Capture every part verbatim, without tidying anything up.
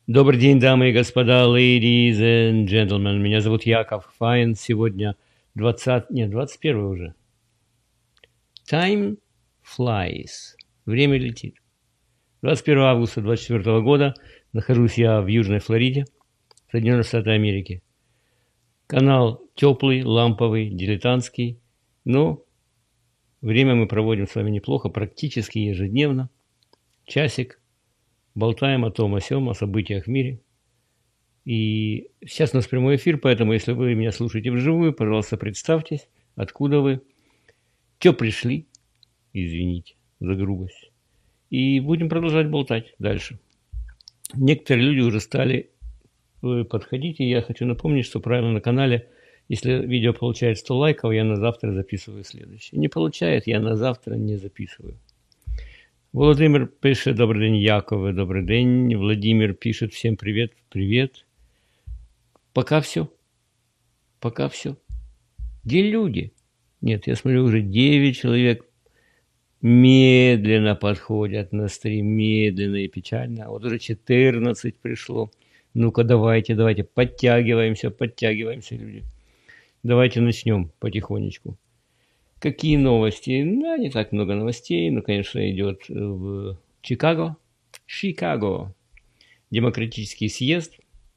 Добрый день, дамы и господа, ladies and gentlemen. Меня зовут Яков Файн. Сегодня двадцатое, нет, двадцать первое уже. Time flies. Время летит. двадцать первого августа двадцать четвёртого года. Нахожусь я в Южной Флориде, Соединенные Штаты Америки. Канал теплый, ламповый, дилетантский. Но время мы проводим с вами неплохо, практически ежедневно. Часик. Болтаем о том, о сём, о событиях в мире. И сейчас у нас прямой эфир, поэтому, если вы меня слушаете вживую, пожалуйста, представьтесь, откуда вы, чё пришли, извините за грубость. И будем продолжать болтать дальше. Некоторые люди уже стали подходить, и я хочу напомнить, что правильно на канале, если видео получает сто лайков, я на завтра записываю следующее. Не получает, я на завтра не записываю. Володимир пишет: добрый день, Якове, добрый день. Владимир пишет: всем привет, привет. Пока все. Пока все. Где люди? Нет, я смотрю, уже девять человек медленно подходят на стрим, медленно и печально. А вот уже четырнадцать пришло. Ну-ка, давайте, давайте, подтягиваемся, подтягиваемся, люди. Давайте начнем потихонечку. Какие новости? Ну, не так много новостей. Ну, конечно, идет в Чикаго. Чикаго. Демократический съезд.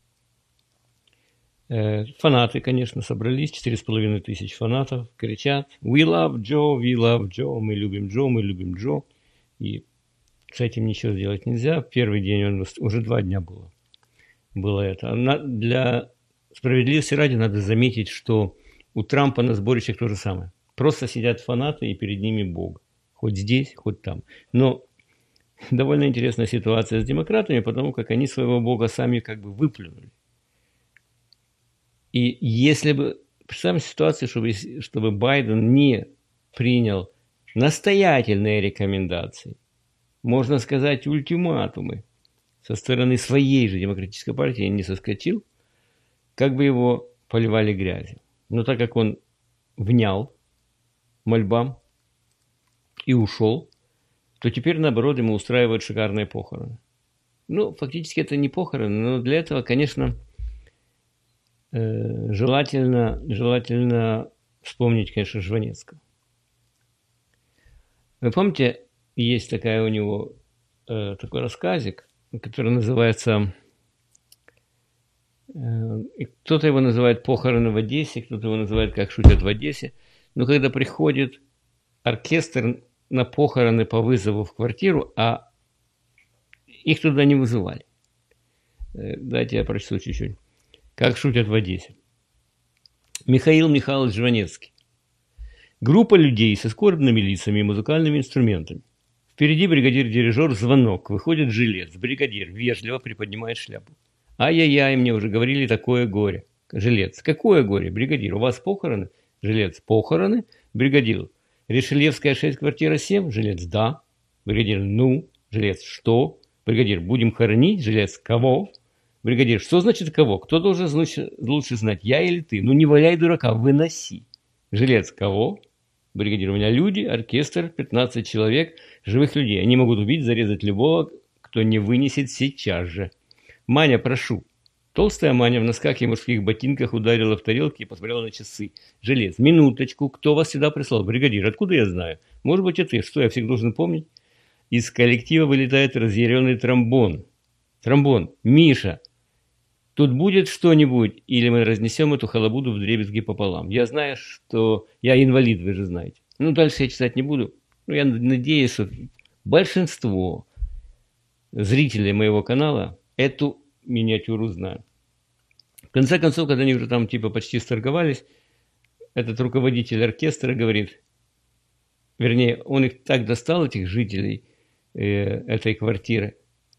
Фанаты, конечно, собрались. Четыре с половиной тысяч фанатов. Кричат: We love Joe, we love Joe. Мы любим Джо, мы любим Джо. И с этим ничего сделать нельзя. Первый день, он, уже два дня было. Было это. Для справедливости ради надо заметить, что у Трампа на сборищах то же самое. Просто сидят фанаты, и перед ними Бог. Хоть здесь, хоть там. Но довольно интересная ситуация с демократами, потому как они своего Бога сами как бы выплюнули. И если бы... Представим ситуацию, чтобы, чтобы Байден не принял настоятельные рекомендации, можно сказать, ультиматумы со стороны своей же демократической партии, не соскочил, как бы его поливали грязью. Но так как он внял мольбам и ушел, то теперь, наоборот, ему устраивают шикарные похороны. Ну, фактически это не похороны, но для этого, конечно, э, желательно, желательно вспомнить, конечно, Жванецкого. Вы помните, есть такая у него, э, такой рассказик, который называется... Э, кто-то его называет «Похороны в Одессе», кто-то его называет «Как шутят в Одессе». Но когда приходит оркестр на похороны по вызову в квартиру, а их туда не вызывали. Давайте я прочту чуть-чуть. Как шутят в Одессе. Михаил Михайлович Жванецкий. Группа людей со скорбными лицами и музыкальными инструментами. Впереди бригадир-дирижер, звонок. Выходит жилец. Бригадир вежливо приподнимает шляпу. Ай-яй-яй, мне уже говорили, такое горе. Жилец. Какое горе? Бригадир, у вас похороны? Жилец. Похороны? Бригадир. Решелевская шесть, квартира семь? Жилец. Да. Бригадир. Ну? Жилец. Что? Бригадир. Будем хоронить? Жилец. Кого? Бригадир. Что значит кого? Кто должен лучше знать, я или ты? Ну не валяй дурака, выноси. Жилец. Кого? Бригадир. У меня люди, оркестр, пятнадцать человек, живых людей. Они могут убить, зарезать любого, кто не вынесет сейчас же. Маня, прошу. Толстая Маня в носках и мужских ботинках ударила в тарелки и посмотрела на часы. Жилец. Минуточку. Кто вас сюда прислал? Бригадир. Откуда я знаю? Может быть, и ты. Что, я всех должен помнить? Из коллектива вылетает разъяренный тромбон. Тромбон. Миша, тут будет что-нибудь? Или мы разнесем эту халабуду вдребезги пополам? Я знаю, что... Я инвалид, вы же знаете. Ну, дальше я читать не буду. Но я надеюсь, что большинство зрителей моего канала эту миниатюру знаю. В конце концов, когда они уже там типа почти сторговались, этот руководитель оркестра говорит, вернее, он их так достал, этих жителей э, этой квартиры,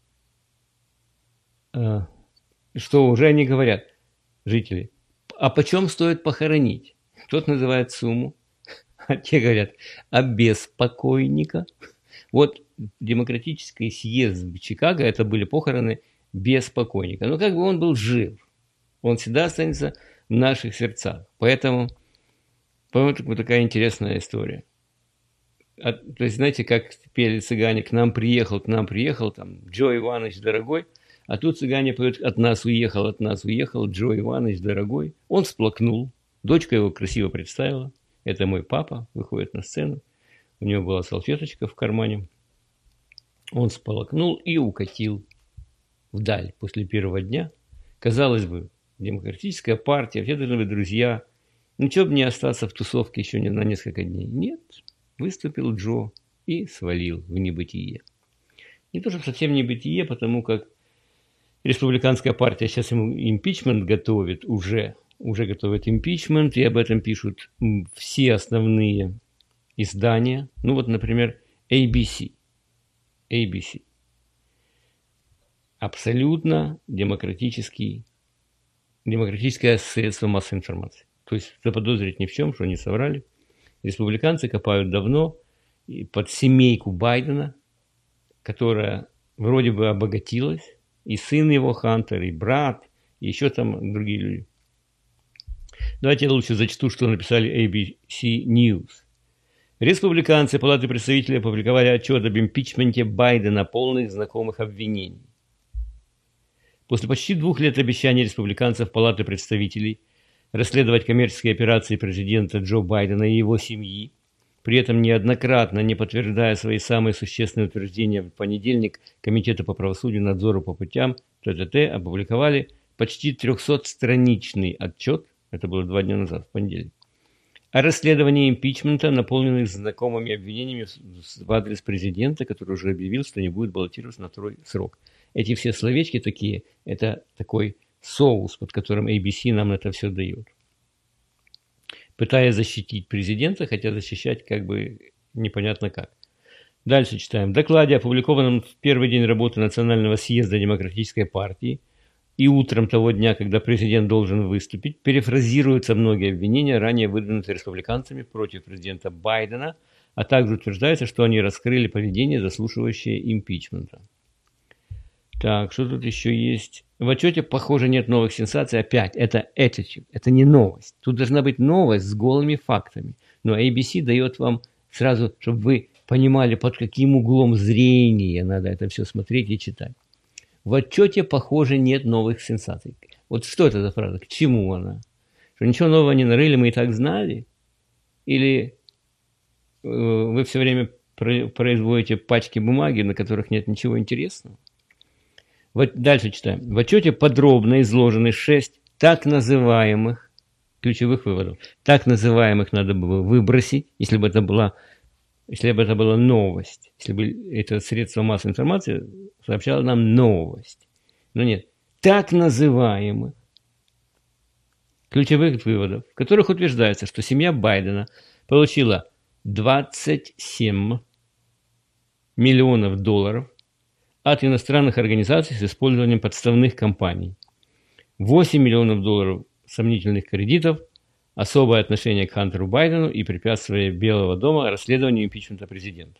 э, что уже они говорят, жители, а почем стоит похоронить? Тот называет сумму, а те говорят, а без покойника? Вот демократический съезд в Чикаго, это были похороны без покойника. Но как бы он был жив. Он всегда останется в наших сердцах. Поэтому, по-моему, такая интересная история. А, то есть, знаете, как пели цыгане, к нам приехал, к нам приехал, там, Джо Иванович, дорогой, А тут цыгане поют: от нас уехал, от нас уехал Джо Иванович, дорогой. Он всплакнул. Дочка его красиво представила. Это мой папа, выходит на сцену. У него была салфеточка в кармане. Он всплакнул и укатил вдаль после первого дня. Казалось бы, демократическая партия, все должны быть друзья. Ничего бы не остаться в тусовке еще не на несколько дней. Нет, выступил Джо и свалил в небытие. Не то, чтобы совсем небытие, потому как республиканская партия сейчас ему импичмент готовит, уже, уже готовит импичмент, и об этом пишут все основные издания. Ну вот, например, эй би си. эй би си. Абсолютно демократический, демократическое средство массовой информации. То есть заподозрить ни в чем, что они соврали. Республиканцы копают давно под семейку Байдена, которая вроде бы обогатилась, и сын его Хантер, и брат, и еще там другие люди. Давайте я лучше зачту, что написали эй би си News. Республиканцы Палаты представителей опубликовали отчет об импичменте Байдена, полных знакомых обвинений. После почти двух лет обещаний республиканцев Палаты представителей расследовать коммерческие операции президента Джо Байдена и его семьи, при этом неоднократно не подтверждая свои самые существенные утверждения, в понедельник Комитета по правосудию и надзору по путям ТТТ опубликовали почти трехсотстраничный отчет, это было два дня назад, в понедельник, о расследовании импичмента, наполненных знакомыми обвинениями в адрес президента, который уже объявил, что не будет баллотироваться на второй срок. Эти все словечки такие, это такой соус, под которым эй би си нам это все дает. Пытаясь защитить президента, хотя защищать как бы непонятно как. Дальше читаем. В докладе, опубликованном в первый день работы Национального съезда Демократической партии и утром того дня, когда президент должен выступить, перефразируются многие обвинения, ранее выдвинутые республиканцами против президента Байдена, а также утверждается, что они раскрыли поведение, заслуживающее импичмента. Так, что тут еще есть? В отчете, похоже, нет новых сенсаций. Опять, это attitude, это не новость. Тут должна быть новость с голыми фактами. Но эй би си дает вам сразу, чтобы вы понимали, под каким углом зрения надо это все смотреть и читать. В отчете, похоже, нет новых сенсаций. Вот что это за фраза? К чему она? Что ничего нового не нарыли, мы и так знали? Или э, вы все время производите пачки бумаги, на которых нет ничего интересного? Вот дальше читаем. В отчете подробно изложены шесть так называемых ключевых выводов. Так называемых надо было выбросить, если бы это была, если бы это была новость. Если бы это средство массовой информации сообщало нам новость. Но нет. Так называемых ключевых выводов, в которых утверждается, что семья Байдена получила двадцать семь миллионов долларов от иностранных организаций с использованием подставных компаний, восемь миллионов долларов сомнительных кредитов, особое отношение к Хантеру Байдену и препятствие Белого дома расследованию импичмента президента.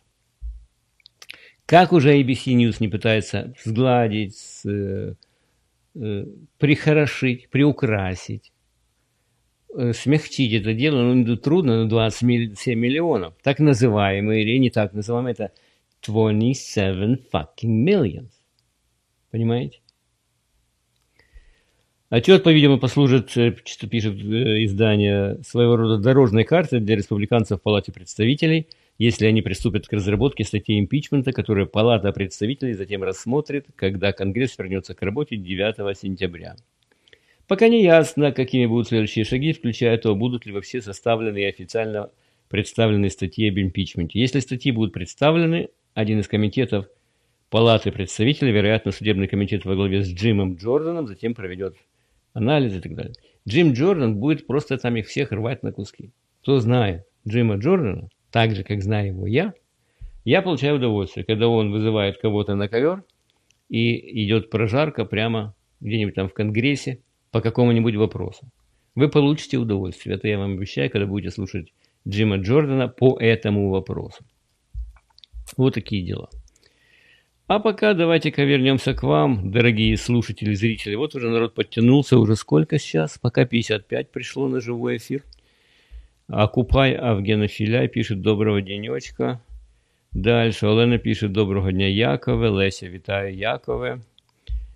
Как уже эй би си News не пытается сгладить, с, э, прихорошить, приукрасить, э, смягчить это дело, ну, трудно, но двадцать семь миллионов. Так называемые, или не так называемые, это двадцать семь fucking millions. Понимаете? Отчет, по-видимому, послужит, что пишет издание, своего рода дорожной картой для республиканцев в Палате представителей, если они приступят к разработке статьи импичмента, которую Палата представителей затем рассмотрит, когда Конгресс вернется к работе девятого сентября. Пока не ясно, какими будут следующие шаги, включая то, будут ли вообще составлены и официально представлены статьи об импичменте. Если статьи будут представлены, один из комитетов Палаты представителей, вероятно, судебный комитет во главе с Джимом Джорданом, затем проведет анализ и так далее. Джим Джордан будет просто там их всех рвать на куски. Кто знает Джима Джордана, так же, как знаю его я, я получаю удовольствие, когда он вызывает кого-то на ковер и идет прожарка прямо где-нибудь там в Конгрессе по какому-нибудь вопросу. Вы получите удовольствие. Это я вам обещаю, когда будете слушать Джима Джордана по этому вопросу. Вот такие дела. А пока давайте-ка вернемся к вам, дорогие слушатели и зрители. Вот уже народ подтянулся, уже сколько сейчас? Пока пятьдесят пять пришло на живой эфир. Окупай Авгенофиля пишет доброго денечка. Дальше Олена пишет доброго дня, Якове. Леся, вітаю, Якове.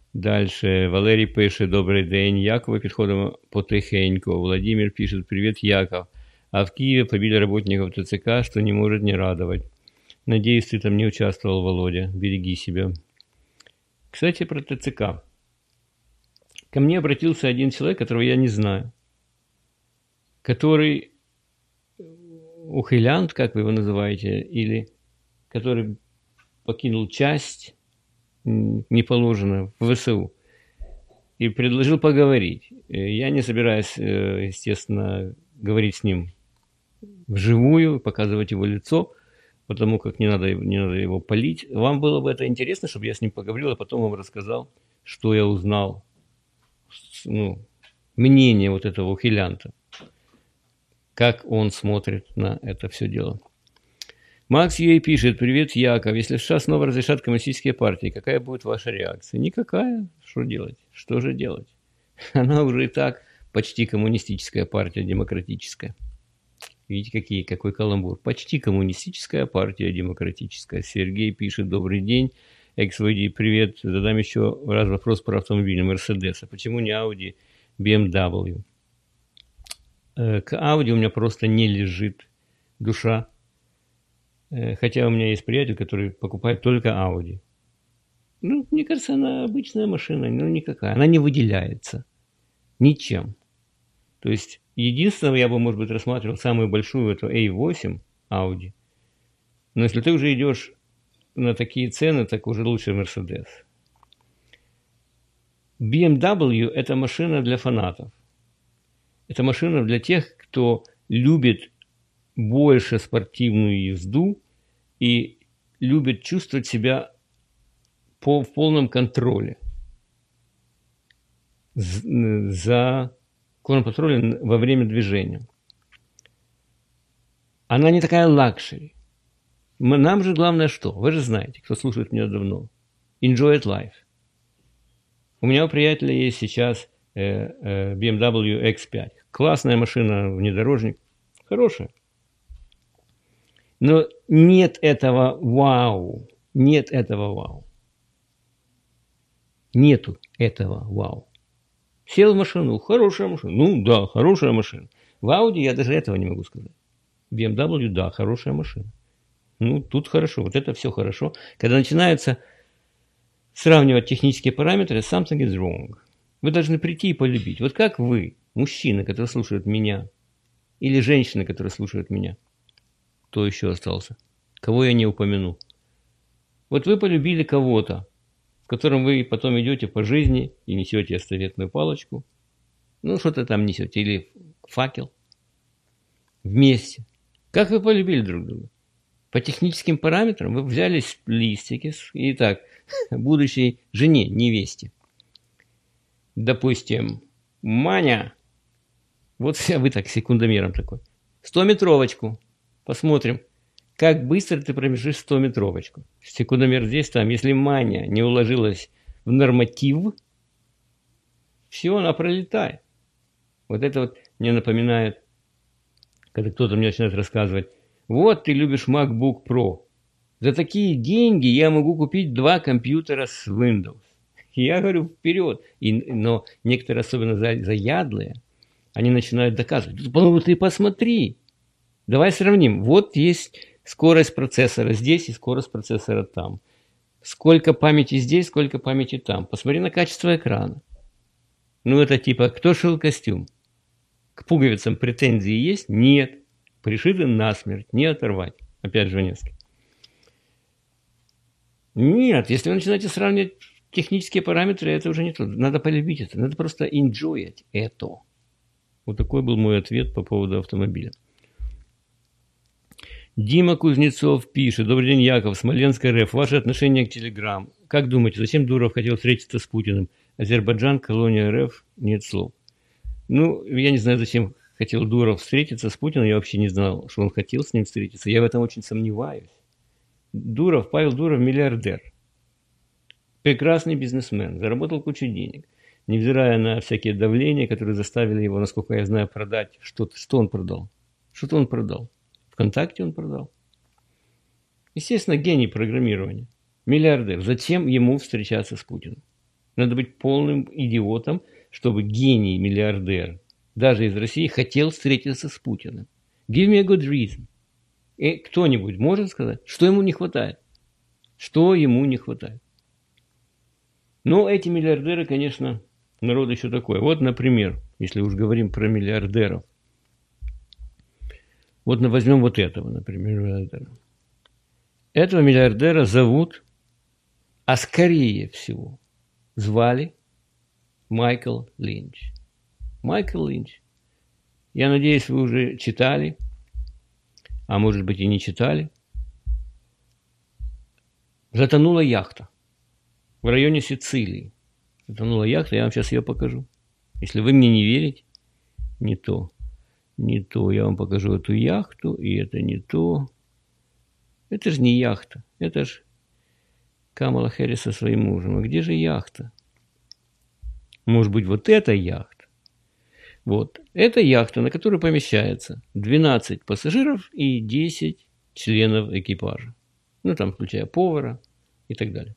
Дальше. Валерій пише: «Добрий день, Якове, підходимо потихеньку». Владимир пишет: «Привет, Яков. А в Киеве побили работников ТЦК, что не может не радовать. Надеюсь, ты там не участвовал, Володя. Береги себя». Кстати, про ТЦК. Ко мне обратился один человек, которого я не знаю, который ухилянт, как вы его называете, или который покинул часть неположенную в ВСУ и предложил поговорить. Я не собираюсь, естественно, говорить с ним вживую, показывать его лицо, потому как не надо, не надо его палить. Вам было бы это интересно, чтобы я с ним поговорил, а потом вам рассказал, что я узнал, ну, мнение вот этого ухилянта, как он смотрит на это все дело. Макс Юэй пишет: «Привет, Яков. Если в США снова разрешат коммунистические партии, какая будет ваша реакция?» Никакая. Что делать? Что же делать? Она уже и так почти коммунистическая партия, демократическая. Видите, какие, какой каламбур. Почти коммунистическая партия, демократическая. Сергей пишет: «Добрый день. экс ви ди, привет. Задам еще раз вопрос про автомобиль Мерседеса. Почему не Audi, би эм дабл ю?» К Audi у меня просто не лежит душа. Хотя у меня есть приятель, который покупает только Audi. Ну, мне кажется, она обычная машина, ну никакая. Она не выделяется ничем. То есть, единственное, я бы, может быть, рассматривал самую большую, это эй восемь Audi. Но если ты уже идешь на такие цены, так уже лучше Mercedes. би эм дабл ю – это машина для фанатов. Это машина для тех, кто любит больше спортивную езду и любит чувствовать себя по, в полном контроле. За полном контроле во время движения. Она не такая лакшери. Нам же главное что? Вы же знаете, кто слушает меня давно. Enjoy life. У меня у приятеля есть сейчас э, э, би эм дабл ю икс пять. Классная машина, внедорожник. Хорошая. Но нет этого вау. Нет этого вау. Нету этого вау. Сел в машину, хорошая машина. Ну да, хорошая машина. В Audi я даже этого не могу сказать. би эм дабл ю, да, хорошая машина. Ну, тут хорошо. Вот это все хорошо. Когда начинается сравнивать технические параметры, something is wrong. Вы должны прийти и полюбить. Вот как вы, мужчина, который слушает меня, или женщина, которая слушает меня, кто еще остался? Кого я не упомянул? Вот вы полюбили кого-то, с которым вы потом идете по жизни и несете эстафетную палочку. Ну, что-то там несете. Или факел. Вместе. Как вы полюбили друг друга? По техническим параметрам вы взяли листики. Итак, будущей жене, невесте. Допустим, Маня. Вот вы так, секундомером такой. Стометровочку. Посмотрим, как быстро ты пробежишь стометровочку. Секундомер здесь, там. Если Маня не уложилась в норматив, все, она пролетает. Вот это вот мне напоминает, когда кто-то мне начинает рассказывать: вот ты любишь MacBook Pro. За такие деньги я могу купить два компьютера с Windows. Я говорю, вперед. И, но некоторые, особенно заядлые, они начинают доказывать. Ну ты посмотри. Давай сравним. Вот есть скорость процессора здесь и скорость процессора там. Сколько памяти здесь, сколько памяти там. Посмотри на качество экрана. Ну это типа, кто шил костюм? К пуговицам претензии есть? Нет. Пришиты насмерть, не оторвать. Опять же, несколько. Нет, если вы начинаете сравнивать технические параметры, это уже не то. Надо полюбить это. Надо просто enjoy это. Вот такой был мой ответ по поводу автомобиля. Дима Кузнецов пишет: добрый день, Яков, Смоленск РФ. Ваше отношение к Телеграм. Как думаете, зачем Дуров хотел встретиться с Путиным? Азербайджан, колония РФ, нет слов. Ну, я не знаю, зачем хотел Дуров встретиться с Путиным. Я вообще не знал, что он хотел с ним встретиться. Я в этом очень сомневаюсь. Дуров, Павел Дуров, миллиардер. Прекрасный бизнесмен. Заработал кучу денег. Невзирая на всякие давления, которые заставили его, насколько я знаю, продать. Что-то, что он продал? Что-то он продал. ВКонтакте он продал. Естественно, гений программирования. Миллиардер. Зачем ему встречаться с Путиным? Надо быть полным идиотом, чтобы гений-миллиардер, даже из России, хотел встретиться с Путиным. Give me a good reason. И кто-нибудь может сказать, что ему не хватает? Что ему не хватает? Но эти миллиардеры, конечно, народ еще такой. Вот, например, если уж говорим про миллиардеров. Вот возьмем вот этого, например, миллиардера. Этого миллиардера зовут, а скорее всего, звали Майкл Линч. Майкл Линч. Я надеюсь, вы уже читали, а может быть и не читали. Затонула яхта в районе Сицилии. Затонула яхта, я вам сейчас ее покажу. Если вы мне не верите, не то. Не то. Я вам покажу эту яхту, и это не то. Это же не яхта. Это же Камала Хэррис со своим мужем. А где же яхта? Может быть, вот эта яхта? Вот. Это яхта, на которой помещается двенадцать пассажиров и десять членов экипажа. Ну, там, включая повара и так далее.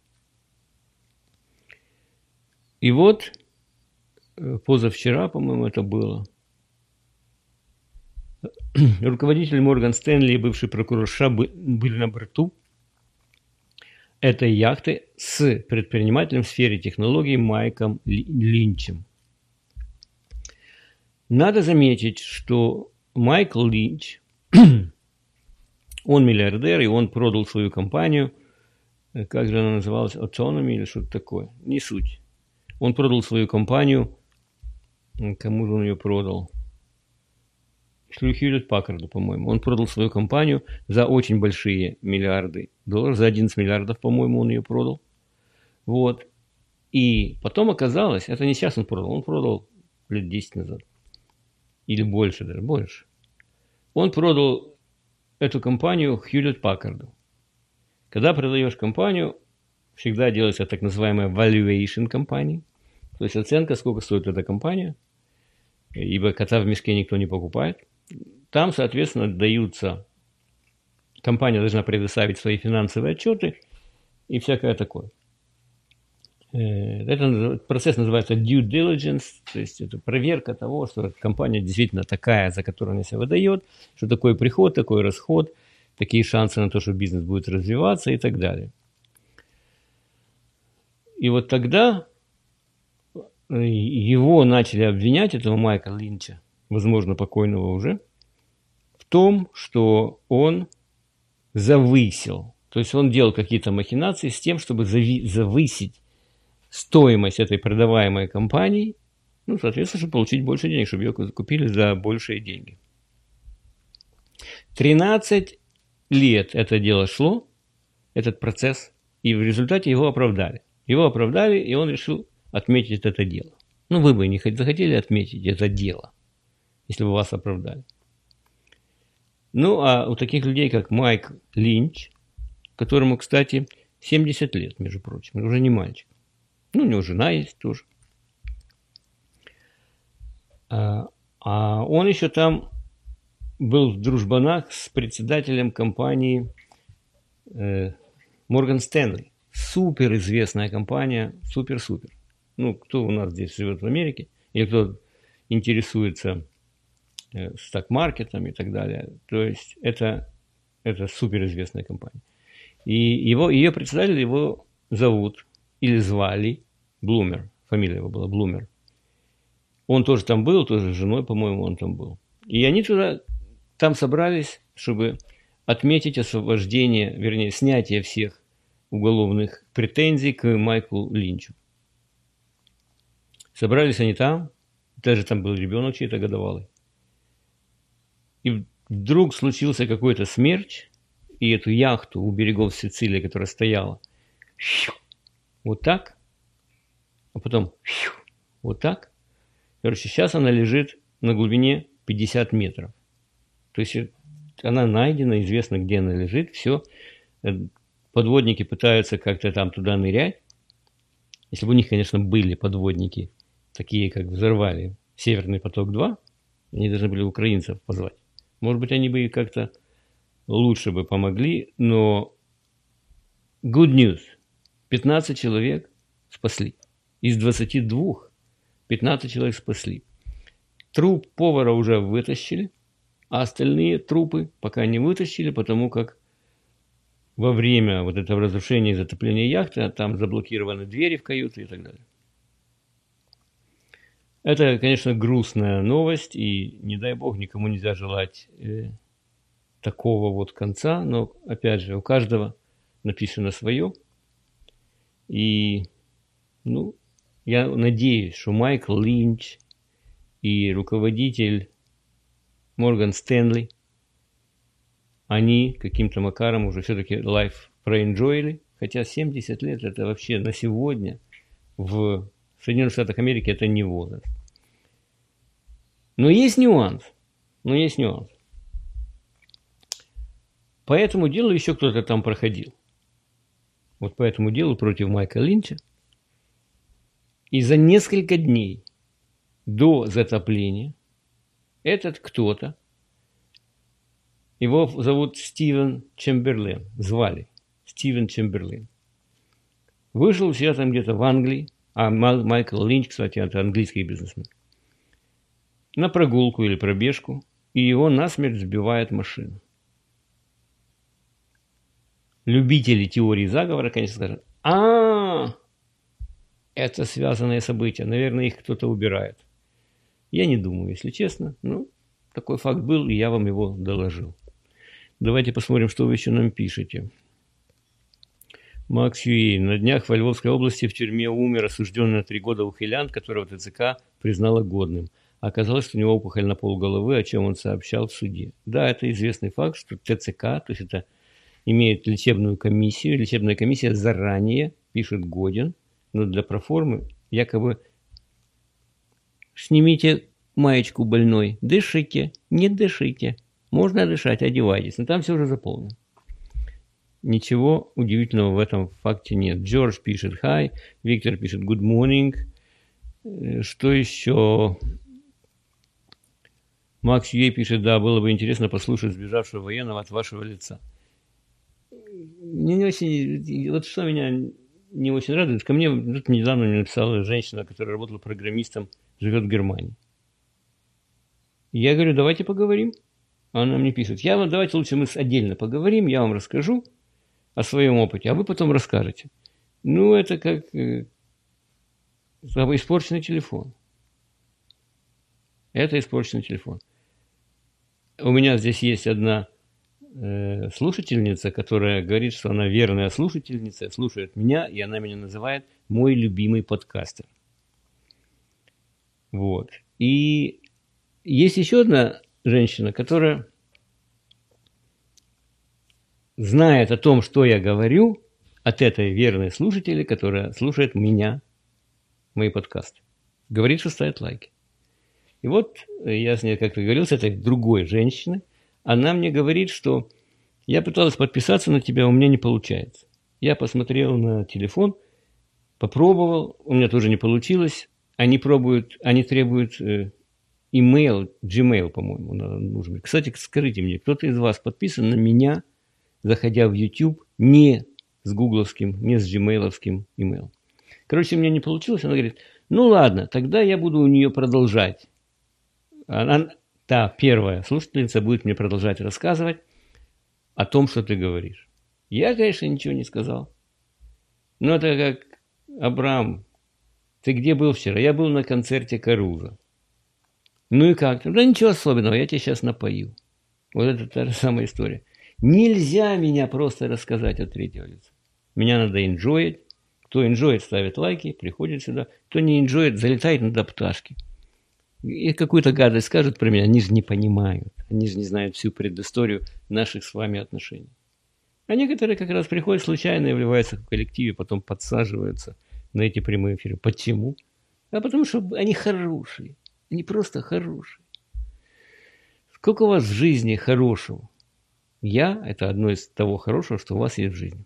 И вот, позавчера, по-моему, это было, руководитель Морган Стэнли и бывший прокурор США были на борту этой яхты с предпринимателем в сфере технологий Майком Линчем. Надо заметить, что Майкл Линч, он миллиардер, и он продал свою компанию, как же она называлась, Autonomy или что-то такое, не суть. Он продал свою компанию, кому же он ее продал? Хьюлетт Паккарду, по-моему. Он продал свою компанию за очень большие миллиарды долларов, за одиннадцать миллиардов, по-моему, он ее продал. Вот. И потом оказалось, это не сейчас он продал, он продал лет десять назад. Или больше даже, больше. Он продал эту компанию Хьюлетт Паккарду. Когда продаешь компанию, всегда делается так называемая valuation компании. То есть оценка, сколько стоит эта компания. Ибо кота в мешке никто не покупает. Там, соответственно, даются... Компания должна предоставить свои финансовые отчеты и всякое такое. Этот процесс называется due diligence, то есть это проверка того, что компания действительно такая, за которую она себя выдает, что такой приход, такой расход, такие шансы на то, что бизнес будет развиваться и так далее. И вот тогда его начали обвинять, этого Майкла Линча, возможно, покойного уже, в том, что он завысил, то есть он делал какие-то махинации с тем, чтобы завысить стоимость этой продаваемой компании, ну, соответственно, чтобы получить больше денег, чтобы ее купили за большие деньги. тринадцать лет это дело шло, этот процесс, и в результате его оправдали. Его оправдали, и он решил отметить это дело. Ну, вы бы не захотели отметить это дело, если бы вас оправдали. Ну, а у таких людей, как Майк Линч, которому, кстати, семьдесят лет, между прочим, уже не мальчик. Ну, у него жена есть тоже. А, а он еще там был в дружбанах с председателем компании Морган Стэнли. Суперизвестная компания, супер-супер. Ну, кто у нас здесь живет в Америке, или кто интересуется э, сток-маркетом и так далее. То есть это, это суперизвестная компания. И его, ее председатель, его зовут или звали Блумер. Фамилия его была Блумер. Он тоже там был, тоже с женой, по-моему, он там был. И они туда, там собрались, чтобы отметить освобождение, вернее, снятие всех уголовных претензий к Майклу Линчу. Собрались они там, даже там был ребенок чей-то годовалый. И вдруг случился какой-то смерч, и эту яхту у берегов Сицилии, которая стояла, вот так, а потом вот так. Короче, сейчас она лежит на глубине пятьдесят метров. То есть она найдена, известно, где она лежит, все. Подводники пытаются как-то там туда нырять. Если бы у них, конечно, были подводники, такие, как взорвали Северный поток-два, они должны были украинцев позвать. Может быть, они бы и как-то лучше бы помогли, но good news. пятнадцать человек спасли. Из двадцати двух пятнадцать человек спасли. Труп повара уже вытащили, а остальные трупы пока не вытащили, потому как во время вот этого разрушения и затопления яхты там заблокированы двери в каюты и так далее. Это, конечно, грустная новость, и не дай бог никому нельзя желать э, такого вот конца, но, опять же, у каждого написано свое. И, ну, я надеюсь, что Майкл Линч и руководитель Морган Стэнли, они каким-то макаром уже все-таки лайф проэнджоили, хотя семьдесят лет это вообще на сегодня в Соединенных Штатах Америки это не возраст. Но есть нюанс, но есть нюанс. По этому делу еще кто-то там проходил. Вот по этому делу против Майка Линча. И за несколько дней до затопления этот кто-то, его зовут Стивен Чемберлен, звали Стивен Чемберлен, вышел у себя там где-то в Англии, а Майкл Линч, кстати, это английский бизнесмен, на прогулку или пробежку, и его насмерть сбивает машина. Любители теории заговора, конечно, скажут, а, это связанные события, наверное, их кто-то убирает. Я не думаю, если честно, но такой факт был, и я вам его доложил. Давайте посмотрим, что вы еще нам пишете. Макс Юей. На днях во Львовской области в тюрьме умер осужденный на три года ухилянт, которого ТЦК признала годным. Оказалось, что у него опухоль на полголовы, о чем он сообщал в суде. Да, это известный факт, что ТЦК, то есть это имеет лечебную комиссию, лечебная комиссия заранее пишет годен, но для проформы якобы снимите маечку больной, дышите, не дышите, можно дышать, одевайтесь, но там все уже заполнено. Ничего удивительного в этом факте нет. Джордж пишет «Hi», Виктор пишет «Good morning». Что еще? Макс Юей пишет «Да, было бы интересно послушать сбежавшего военного от вашего лица». Мне не очень, вот что меня не очень радует, ко мне тут недавно мне написала женщина, которая работала программистом, живет в Германии. Я говорю, давайте поговорим. Она мне пишет, я вам, давайте лучше мы отдельно поговорим, я вам расскажу о своем опыте, а вы потом расскажете. Ну, это как э, испорченный телефон. Это испорченный телефон. У меня здесь есть одна э, слушательница, которая говорит, что она верная слушательница, слушает меня, и она меня называет мой любимый подкастер. Вот. И есть еще одна женщина, которая знает о том, что я говорю, от этой верной слушателя, которая слушает меня, мои подкасты. Говорит, что ставит лайки. И вот я с ней как-то говорил, с этой другой женщиной. Она мне говорит, что я пыталась подписаться на тебя, у меня не получается. Я посмотрел на телефон, попробовал, у меня тоже не получилось. Они пробуют, они требуют э, имейл, Gmail, по-моему, нужен. Кстати, скажите мне, кто-то из вас подписан на меня, заходя в YouTube, не с гугловским, не с gmailовским имейлом. Короче, у меня не получилось. Она говорит, ну ладно, тогда я буду у нее продолжать. Она, та первая слушательница будет мне продолжать рассказывать о том, что ты говоришь. Я, конечно, ничего не сказал. Но это как, Абрам, ты где был вчера? Я был на концерте Каруза. Ну и как? Да ничего особенного, я тебя сейчас напою. Вот это та же самая история. Нельзя меня просто рассказать от третьего лица. Меня надо энджоить. Кто энджоит, ставит лайки, приходит сюда. Кто не энджоит, залетает на пташки. И какую-то гадость скажут про меня, они же не понимают. Они же не знают всю предысторию наших с вами отношений. А некоторые как раз приходят случайно и вливаются в коллективе, потом подсаживаются на эти прямые эфиры. Почему? А потому что они хорошие. Они просто хорошие. Сколько у вас в жизни хорошего? Я – это одно из того хорошего, что у вас есть в жизни.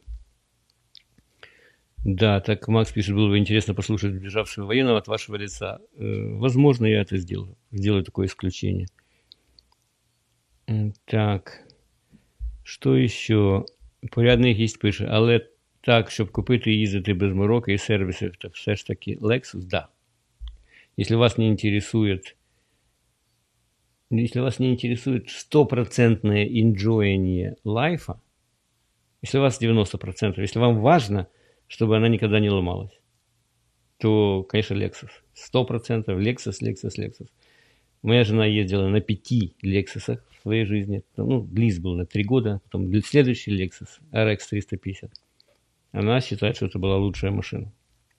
Да, так Макс пишет, было бы интересно послушать сбежавшего военного от вашего лица. Возможно, я это сделаю. Сделаю такое исключение. Так, что еще? Порядний гість пише, але так, щоб купити і їздити без мороки і сервісів, то все ж таки Lexus, да. Если вас не интересует, если вас не интересует стопроцентное enjoying лайфа, если у вас девяносто процентов, если вам важно, чтобы она никогда не ломалась, то, конечно, Lexus. Сто процентов Lexus, Lexus, Lexus. Моя жена ездила на пяти Lexus'ах в своей жизни. Ну, лист был на три года. Потом следующий Lexus, эр икс триста пятьдесят. Она считает, что это была лучшая машина.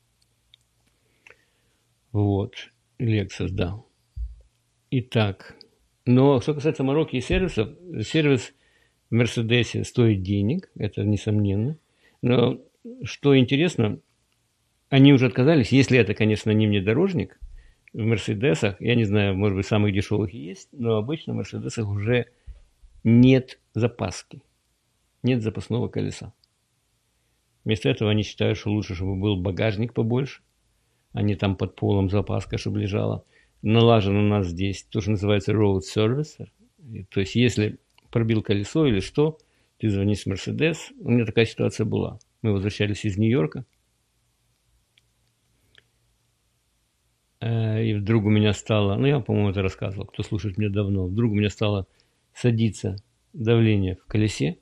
Вот. Lexus, да. Итак. Но что касается мороки и сервисов, сервис в Мерседесе стоит денег. Это несомненно. Но что интересно, они уже отказались, если это, конечно, не внедорожник, в Мерседесах, я не знаю, может быть, самых дешевых и есть, но обычно в Мерседесах уже нет запаски, нет запасного колеса. Вместо этого они считают, что лучше, чтобы был багажник побольше, а не там под полом запаска, чтобы лежала. Налажен у нас здесь то, что называется road service. То есть, если пробил колесо или что, ты звонишь в Мерседес. У меня такая ситуация была. Мы возвращались из Нью-Йорка. И вдруг у меня стало, ну я, по-моему, это рассказывал, кто слушает меня давно, вдруг у меня стало садиться давление в колесе.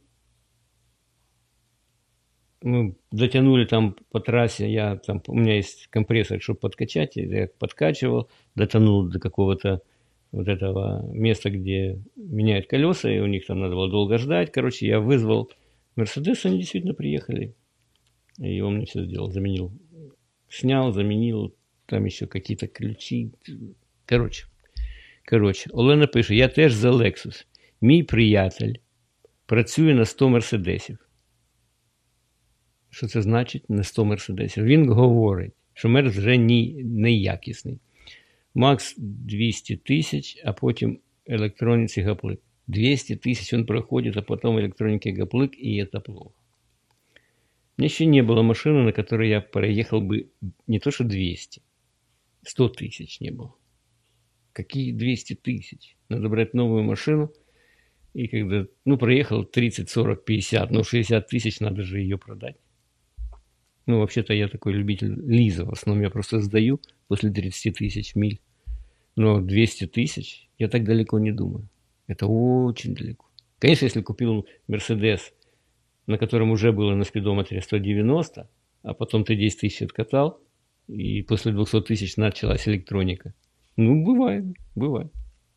Мы дотянули там по трассе, я там, у меня есть компрессор, чтобы подкачать, я подкачивал, дотянул до какого-то вот этого места, где меняют колеса, и у них там надо было долго ждать. Короче, я вызвал Мерседес, они действительно приехали, и он мне все сделал, заменил, снял, заменил. Там еще какие-то ключі. Коротше. Коротше. Олена пише, я теж за Lexus. Мій приятель працює на сто мерседесів. Що це значить на сто мерседесів? Він говорить, що мерс вже неякісний. Макс двісті тисяч, а потім електроніці гаплик. двести тысяч он проходит, а потом электроники гаплык, и это плохо. У меня еще не было машины, на которой я проехал бы не то что двести, сто тысяч не было. Какие двести тысяч? Надо брать новую машину, и когда, ну, проехал тридцать, сорок, пятьдесят, ну, шестьдесят тысяч, надо же ее продать. Ну, вообще-то я такой любитель лиза, в основном я просто сдаю после тридцати тысяч миль. Но двести тысяч, я так далеко не думаю. Это очень далеко. Конечно, если купил Мерседес, на котором уже было на спидометре сто девяносто, а потом ты десять тысяч откатал, и после двухсот тысяч началась электроника. Ну, бывает, бывает.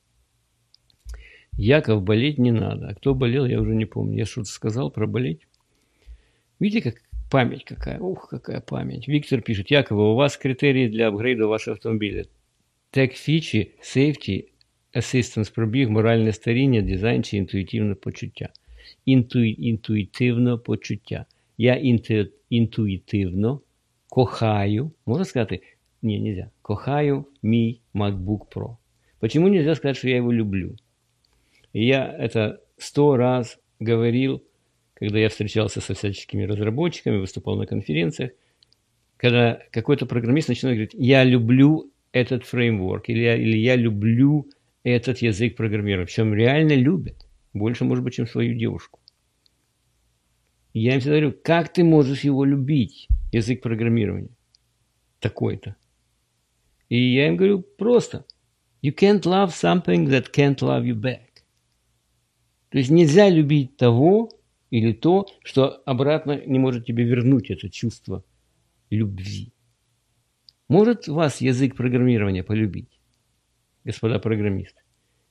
Яков, болеть не надо. А кто болел, я уже не помню. Я что-то сказал про болеть. Видите, как память какая? Ух, какая память. Виктор пишет, Якова, у вас критерии для апгрейда вашего автомобиля. Tech фічі, safety, assistance, пробіг, моральне старіння, дизайн чи інтуїтивне почуття. Інту, інтуїтивне почуття. Я інту, інтуїтивно кохаю, можна сказати? Ні, нельзя. Кохаю мій MacBook Pro. Почему нельзя сказать, что я его люблю? И я это сто раз говорил, когда я встречался со всяческими разработчиками, выступал на конференциях, когда какой-то программист начинает говорить, я люблю этот фреймворк, или я, или я люблю этот язык программирования. Причем реально любят. Больше, может быть, чем свою девушку. И я им всегда говорю, как ты можешь его любить, язык программирования? Такой-то. И я им говорю просто. You can't love something that can't love you back. То есть нельзя любить того или то, что обратно не может тебе вернуть это чувство любви. Может вас язык программирования полюбить, господа программисты?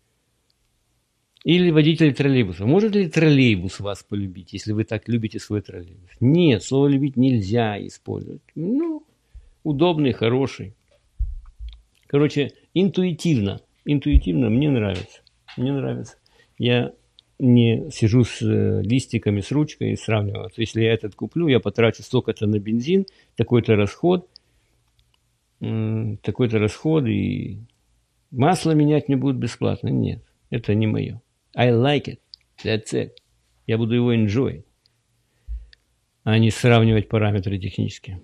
Или водитель троллейбуса. Может ли троллейбус вас полюбить, если вы так любите свой троллейбус? Нет, слово «любить» нельзя использовать. Ну, удобный, хороший. Короче, интуитивно. Интуитивно мне нравится. Мне нравится. Я не сижу с листиками, с ручкой и сравниваю. То есть, если я этот куплю, я потрачу столько-то на бензин, такой-то расход, такой-то расход, и масло менять мне будут бесплатно. Нет, это не мое. I like it. That's it. Я буду его enjoy, а не сравнивать параметры технические.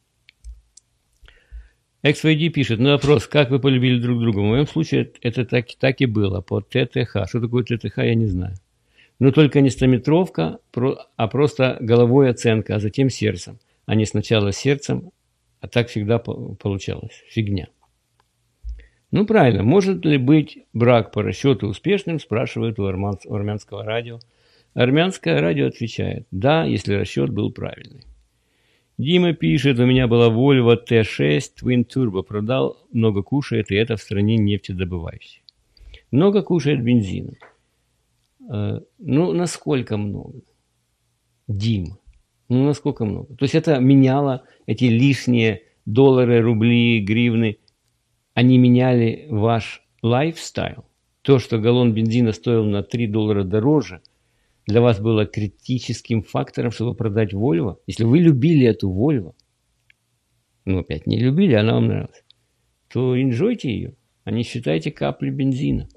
икс вай ди пишет, на вопрос, как вы полюбили друг друга. В моем случае это так, так и было, по ТТХ. Что такое ТТХ, я не знаю. Но только не стометровка, а просто головой оценка, а затем сердцем. А не сначала сердцем, а так всегда получалось. Фигня. Ну, правильно. Может ли быть брак по расчету успешным, спрашивают у армянского радио. Армянское радио отвечает: да, если расчет был правильный. Дима пишет: у меня была Volvo Т шесть Twin Turbo. Продал, много кушает, и это в стране нефтедобывающей. Много кушает бензина. Ну, насколько много? Дима. Ну, насколько много? То есть это меняло эти лишние доллары, рубли, гривны. Они меняли ваш лайфстайл. То, что галлон бензина стоил на три доллара дороже, для вас было критическим фактором, чтобы продать Volvo. Если вы любили эту Volvo, ну, опять не любили, она вам нравилась, то enjoyте ее, а не считайте капли бензина.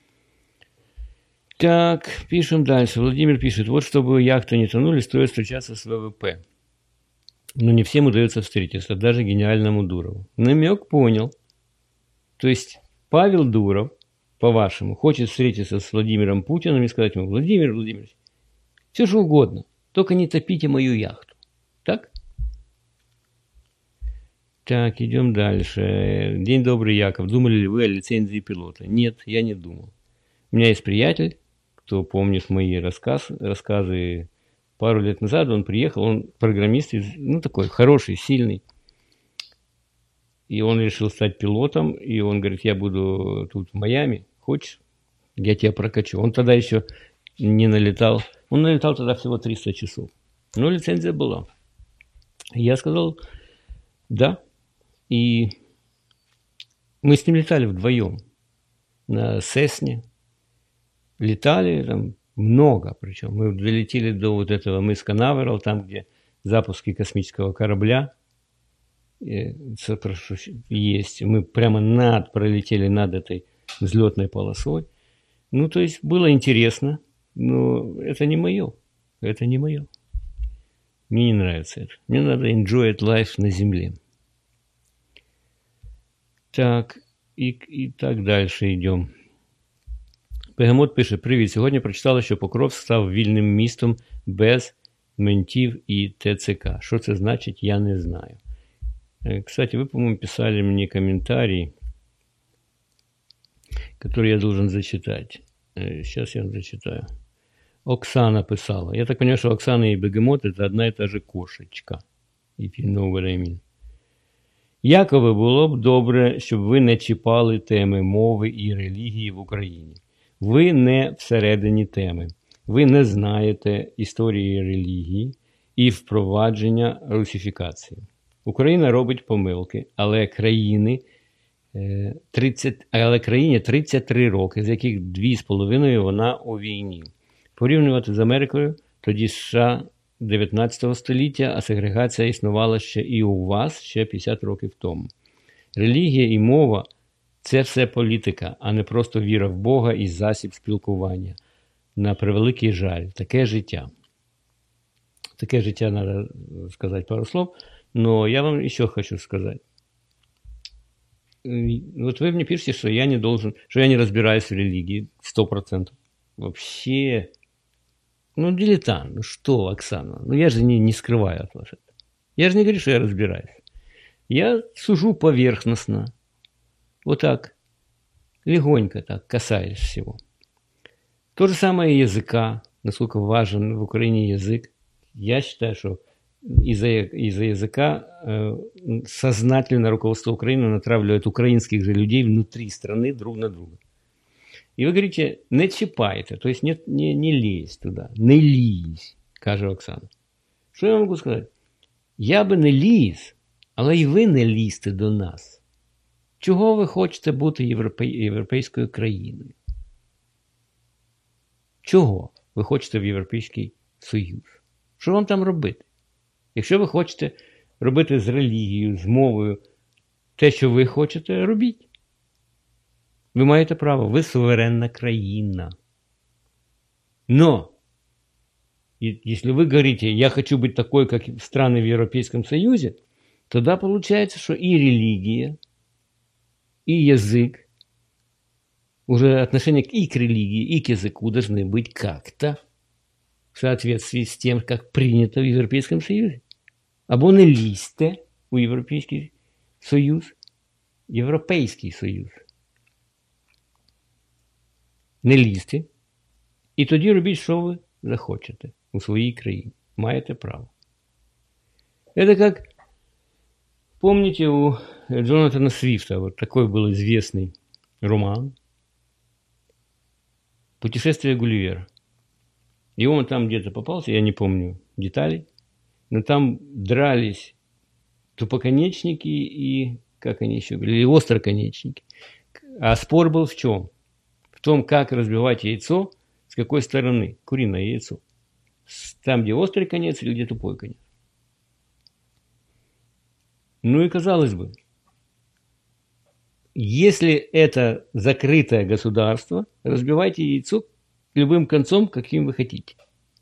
Так, пишем дальше. Владимир пишет: вот чтобы яхты не тонули, стоит встречаться с ВВП. Но не всем удается встретиться, даже гениальному Дурову. Намек понял. То есть Павел Дуров, по-вашему, хочет встретиться с Владимиром Путиным и сказать ему: Владимир Владимирович, все что угодно, только не топите мою яхту. Так? Так, идем дальше. День добрый, Яков. Думали ли вы о лицензии пилота? Нет, я не думал. У меня есть приятель, кто помнит мои рассказ, рассказы пару лет назад, он приехал, он программист, ну такой хороший, сильный. И он решил стать пилотом, и он говорит: я буду тут в Майами, хочешь, я тебя прокачу. Он тогда еще не налетал, он налетал тогда всего триста часов, но лицензия была. Я сказал: да, и мы с ним летали вдвоем на Сесне, летали там много, причем мы долетели до вот этого мыса Канаверал, там, где запуски космического корабля есть. Мы прямо над, пролетели над этой взлетной полосой. Ну, то есть было интересно, но это не мое. Это не мое. Мне не нравится это. Мне надо enjoy life на земле. Так, і, і так далі йдемо. Бегемот пише: привіт, сьогодні прочитала, що Покровськ став вільним містом без ментів і ТЦК. Що це значить, я не знаю. Кстати, вы, по-моему, писали мне комментарий, который я должен зачитать. Сейчас я зачитаю. Оксана писала. Я так понимаю, что Оксана и Бегемот – это одна и та же кошечка. If you know what I mean. Якове, було б добре, щоб ви не чіпали теми мови і релігії в Україні. Ви не всередині теми. Ви не знаєте історії релігії і впровадження русифікації. Україна робить помилки, але країни тридцять, але країні тридцять три роки, з яких дві з половиною вона у війні. Порівнювати з Америкою, тоді США дев'ятнадцятого століття, а сегрегація існувала ще і у вас ще п'ятдесят років тому. Релігія і мова – це все політика, а не просто віра в Бога і засіб спілкування. На превеликий жаль, таке життя. Таке життя, треба сказати пару слов, но я вам еще хочу сказать. Вот вы мне пишете, что я не должен, что я не разбираюсь в религии сто процентов. Вообще, ну, дилетант, ну что, Оксана, ну я же не, не скрываю от вас это. Я же не говорю, что я разбираюсь. Я сужу поверхностно, вот так, легонько так, касаясь всего. То же самое языка, насколько важен в Украине язык. Я считаю, что из-за, из-за языка э, сознательно руководство Украины натравливает украинских же людей внутри страны друг на друга. И вы говорите, не чіпайте, то есть не, не, не лезь туда, не лізь, каже Оксана. Що я можу сказати? Я би не ліз, але і ви не лізьте до нас. Чого ви хочете бути європей, європейською країною? Чого ви хочете в Європейський Союз? Що вам там робити? Якщо ви хочете робити з релігією, з мовою те, що ви хочете, робіть. Ви маєте право, ви суверенна країна. Но, если вы говорите, я хочу быть такой, как страны в Европейском Союзе, тогда получается, что и религия, и язык, уже отношение и к религии, и к языку должны быть как-то в соответствии с тем, как принято в Европейском Союзе. Або не лізьте у Європейський Союз, Європейський Союз. Не лізьте. І тоді робіть, що ви захочете у своїй країні. Маєте право. Это как, помните, у Джонатана Свифта вот такой был известный роман «Путешествие Гулливера». И он там где-то попался, я не помню деталей, но там дрались тупоконечники и, как они еще говорили, остроконечники. А спор был в чем? В том, как разбивать яйцо, с какой стороны, куриное яйцо. Там, где острый конец или где тупой конец. Ну и казалось бы, если это закрытое государство, разбивайте яйцо любым концом, каким вы хотите.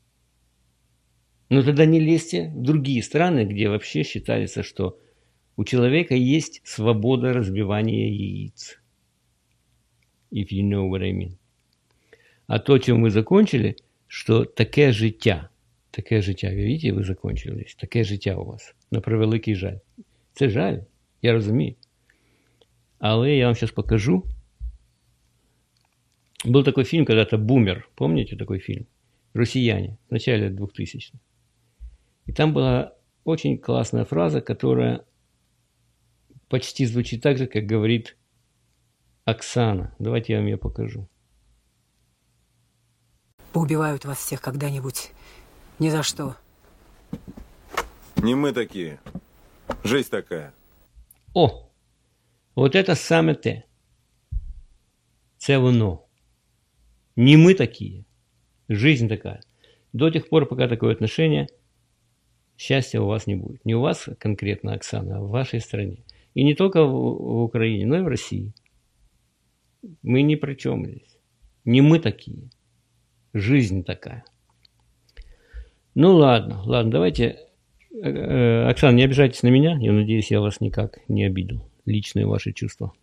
Но тогда не лезьте в другие страны, где вообще считается, что у человека есть свобода разбивания яиц. If you know what I mean. А то, чем вы закончили, что таке життя, таке життя, ви видите, ви закончили, таке життя у вас, на превеликий жаль. Це жаль, я розумію. Але я вам сейчас покажу. Был такой фильм когда-то «Бумер». Помните такой фильм? «Россияне» в начале двухтысячных. И там была очень классная фраза, которая почти звучит так же, как говорит Оксана. Давайте я вам ее покажу. Поубивают вас всех когда-нибудь. Ни за что. Не мы такие. Жизнь такая. О! Вот это саме те. Це воно. Не мы такие. Жизнь такая. До тех пор, пока такое отношение, счастья у вас не будет. Не у вас конкретно, Оксана, а в вашей стране. И не только в, в Украине, но и в России. Мы ни при чем здесь. Не мы такие. Жизнь такая. Ну ладно, ладно, давайте... Оксана, не обижайтесь на меня. Я надеюсь, я вас никак не обидел. Личные ваши чувства.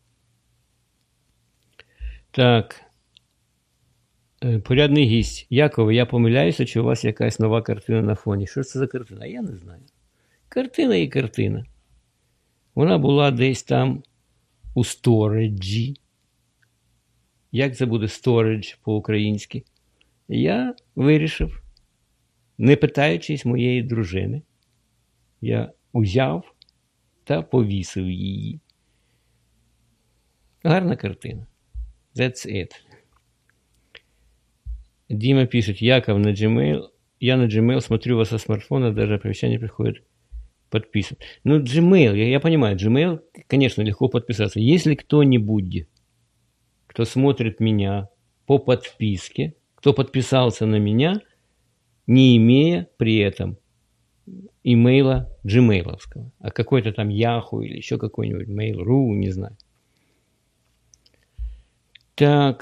Так. Порядний гість. Якове, я помиляюся, чи у вас якась нова картина на фоні. Що це за картина? Я не знаю. Картина і картина. Вона була десь там у сториджі. Як це буде сторидж по-українськи? Я вирішив, не питаючись моєї дружини, я узяв та повісив її. Гарна картина. That's it. Дима пишет, Яков на Gmail, я на Gmail смотрю вас со смартфона, даже оповещания приходят подписывать. Ну, Gmail, я, я понимаю, Gmail, конечно, легко подписаться. Если кто-нибудь, кто смотрит меня по подписке, кто подписался на меня, не имея при этом имейла джимейловского, а какой-то там Yahoo или еще какой-нибудь Mail.ru, не знаю. Так,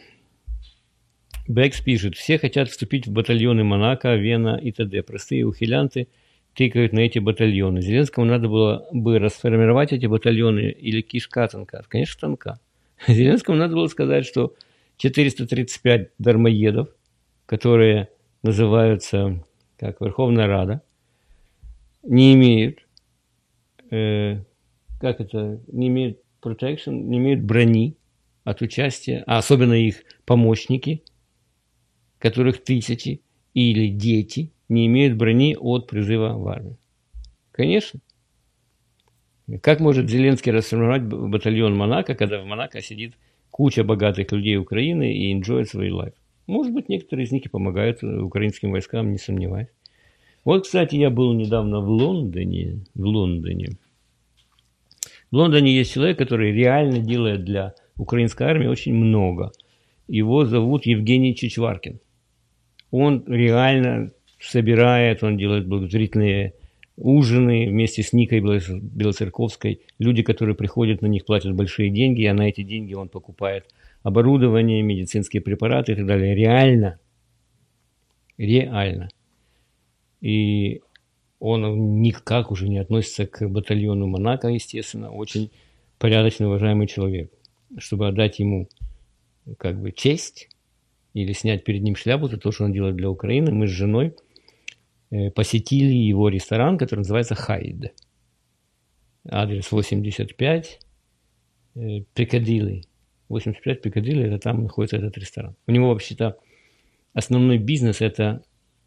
Бэкс пишет, все хотят вступить в батальоны Монако, Вена и т.д. Простые ухилянты тыкают на эти батальоны. Зеленскому надо было бы расформировать эти батальоны или кишка тонка. Конечно, тонка. Зеленскому надо было сказать, что четыреста тридцать пять дармоедов, которые называются как Верховная Рада, не имеют, э, как это, не имеют protection, не имеют брони от участия, а особенно их помощники, которых тысячи, или дети, не имеют брони от призыва в армию. Конечно. Как может Зеленский расформировать батальон Монако, когда в Монако сидит куча богатых людей Украины и enjoy свой life? Может быть, некоторые из них и помогают украинским войскам, не сомневаюсь. Вот, кстати, я был недавно в Лондоне. В Лондоне. В Лондоне есть человек, который реально делает для украинской армии очень много. Его зовут Евгений Чичваркин. Он реально собирает, он делает благотворительные ужины вместе с Никой Белоцерковской. Люди, которые приходят на них, платят большие деньги, а на эти деньги он покупает оборудование, медицинские препараты и так далее. Реально. Реально. И он никак уже не относится к батальону Монако, естественно. Очень порядочный, уважаемый человек. Чтобы отдать ему как бы честь, или снять перед ним шляпу, это то, что он делает для Украины. Мы с женой э, посетили его ресторан, который называется «Хайд». Адрес восемьдесят пять э, Пикадилли. восемьдесят пять Пикадилли, это там находится этот ресторан. У него вообще-то основной бизнес – это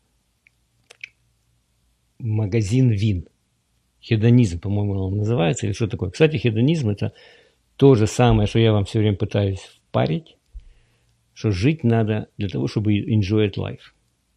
магазин вин. Хедонизм, по-моему, он называется, или что такое. Кстати, хедонизм – это то же самое, что я вам все время пытаюсь впарить, что жить надо для того, чтобы enjoy life.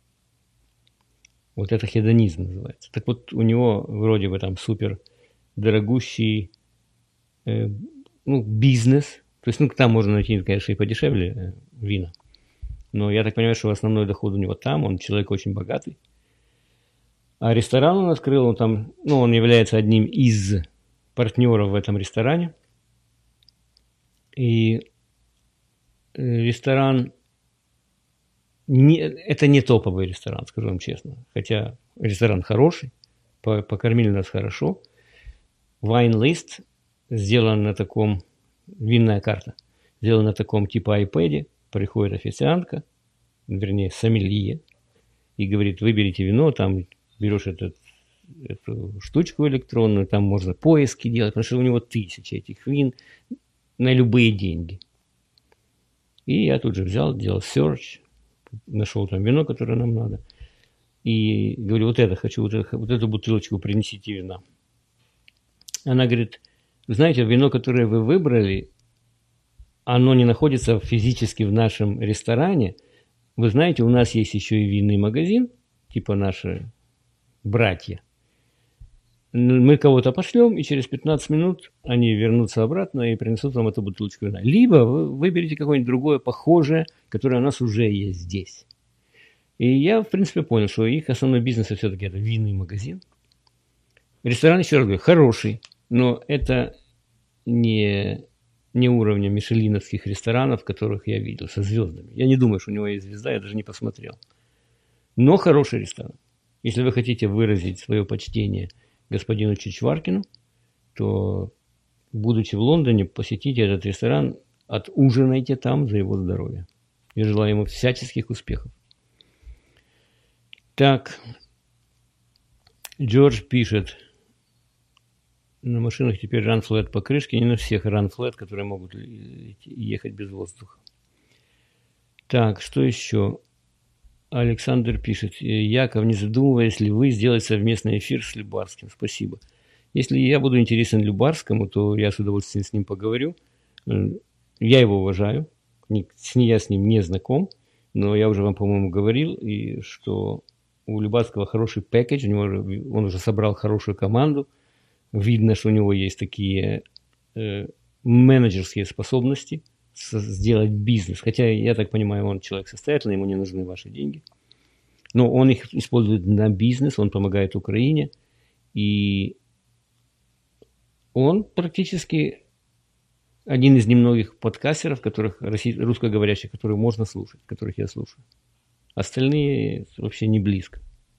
Вот это хедонизм называется. Так вот, у него вроде бы там супер дорогущий э, ну, бизнес. То есть, ну, там можно найти, конечно, и подешевле э, вина. Но я так понимаю, что основной доход у него там, он человек очень богатый. А ресторан он открыл, он там, ну, он является одним из партнеров в этом ресторане. И ресторан, не, это не топовый ресторан, скажу вам честно. Хотя ресторан хороший, покормили нас хорошо. Вайн-лист сделан на таком, винная карта, сделана на таком типа iPad. Приходит официантка, вернее, сомелье, и говорит, выберите вино, там берешь этот, эту штучку электронную, там можно поиски делать, потому что у него тысячи этих вин на любые деньги. И я тут же взял, делал search, нашел там вино, которое нам надо, и говорю, вот это хочу, вот, это, вот эту бутылочку принесите вина. Она говорит, знаете, вино, которое вы выбрали, оно не находится физически в нашем ресторане. Вы знаете, у нас есть еще и винный магазин, типа наши братья. Мы кого-то пошлем, и через пятнадцать минут они вернутся обратно и принесут вам эту бутылочку вина. Либо вы выберете какое-нибудь другое похожее, которое у нас уже есть здесь. И я, в принципе, понял, что их основной бизнес все-таки это винный магазин. Ресторан, еще раз говорю, хороший, но это не... не уровня мишелиновских ресторанов, которых я видел, со звездами. Я не думаю, что у него есть звезда, я даже не посмотрел. Но хороший ресторан. Если вы хотите выразить свое почтение господину Чичваркину, то, будучи в Лондоне, посетите этот ресторан, отужинайте там за его здоровье. Я желаю ему всяческих успехов. Так, Джордж пишет, на машинах теперь run-flat покрышки, не на всех run-flat, которые могут ехать без воздуха. Так, что еще? Александр пишет, Яков, не задумываясь ли вы сделать совместный эфир с Любарским? Спасибо. Если я буду интересен Любарскому, то я с удовольствием с ним поговорю. Я его уважаю, я с ним не знаком, но я уже вам, по-моему, говорил, и что у Любарского хороший пэкэдж, у него, он уже собрал хорошую команду. Видно, что у него есть такие э, менеджерские способности сделать бизнес. Хотя, я так понимаю, он человек состоятельный, ему не нужны ваши деньги. Но он их использует на бизнес, он помогает Украине. И он практически один из немногих подкастеров, которых, русскоговорящих, которые можно слушать, которых я слушаю. Остальные вообще не близко.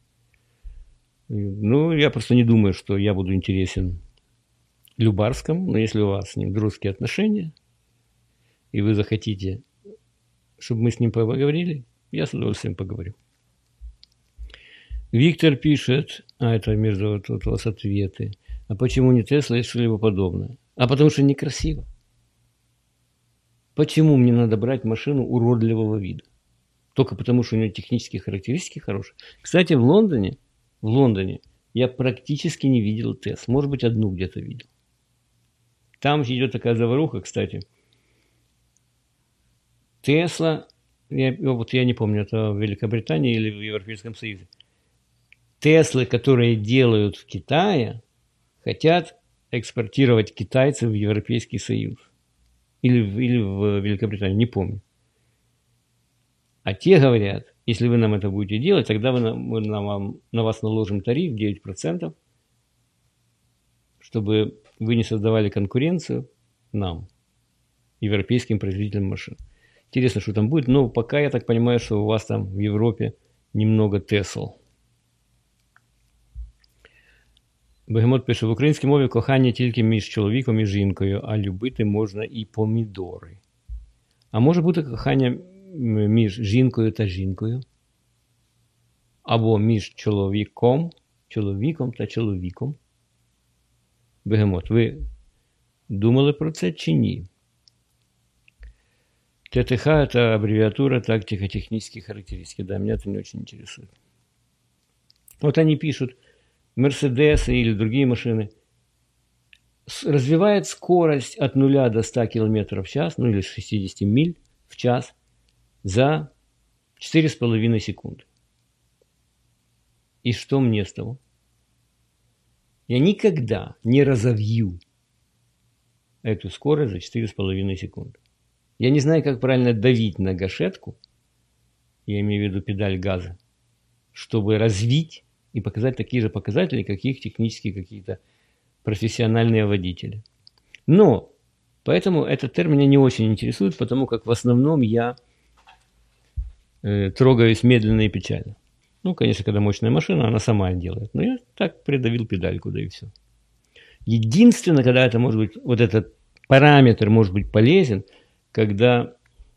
Ну, я просто не думаю, что я буду интересен Любарскому, но если у вас с ним дружеские отношения, и вы захотите, чтобы мы с ним поговорили, я с удовольствием поговорю. Виктор пишет, а это между вот, вот у вас ответы, а почему не Тесла и что-либо подобное? А потому что некрасиво. Почему мне надо брать машину уродливого вида? Только потому, что у нее технические характеристики хорошие. Кстати, в Лондоне В Лондоне я практически не видел Тесл. Может быть, одну где-то видел. Там идет такая заваруха, кстати. Тесла, я, вот я не помню, это в Великобритании или в Европейском Союзе. Теслы, которые делают в Китае, хотят экспортировать китайцев в Европейский Союз. Или, или в Великобританию, не помню. А те говорят, если вы нам это будете делать, тогда мы, мы на, вам, на вас наложим тариф девять процентов, чтобы вы не создавали конкуренцию нам, европейским производителям машин. Интересно, что там будет, но пока я так понимаю, что у вас там в Европе немного Тесл. Бегемот пише, в українській мові кохання тільки між чоловіком і жінкою, а любити можна і помідори. А може бути кохання між жінкою та жінкою, або між чоловіком, чоловіком та чоловіком. Бегемот, ви думали про це чи ні? ТТХ – это аббревиатура тактико-технические характеристики. Да, меня это не очень интересует. Вот они пишут, Мерседесы или другие машины развивает скорость от нуля до ста километров в час, ну или шестьдесят миль в час за четыре с половиной секунды. И что мне с того? Я никогда не разовью эту скорость за четыре с половиной секунды. Я не знаю, как правильно давить на гашетку, я имею в виду педаль газа, чтобы развить и показать такие же показатели, как их технические какие-то профессиональные водители. Но, поэтому этот термин меня не очень интересует, потому как в основном я э, трогаюсь медленно и печально. Ну, конечно, когда мощная машина, она сама делает. Но я так придавил педальку, да и все. Единственное, когда это может быть, вот этот параметр может быть полезен, когда,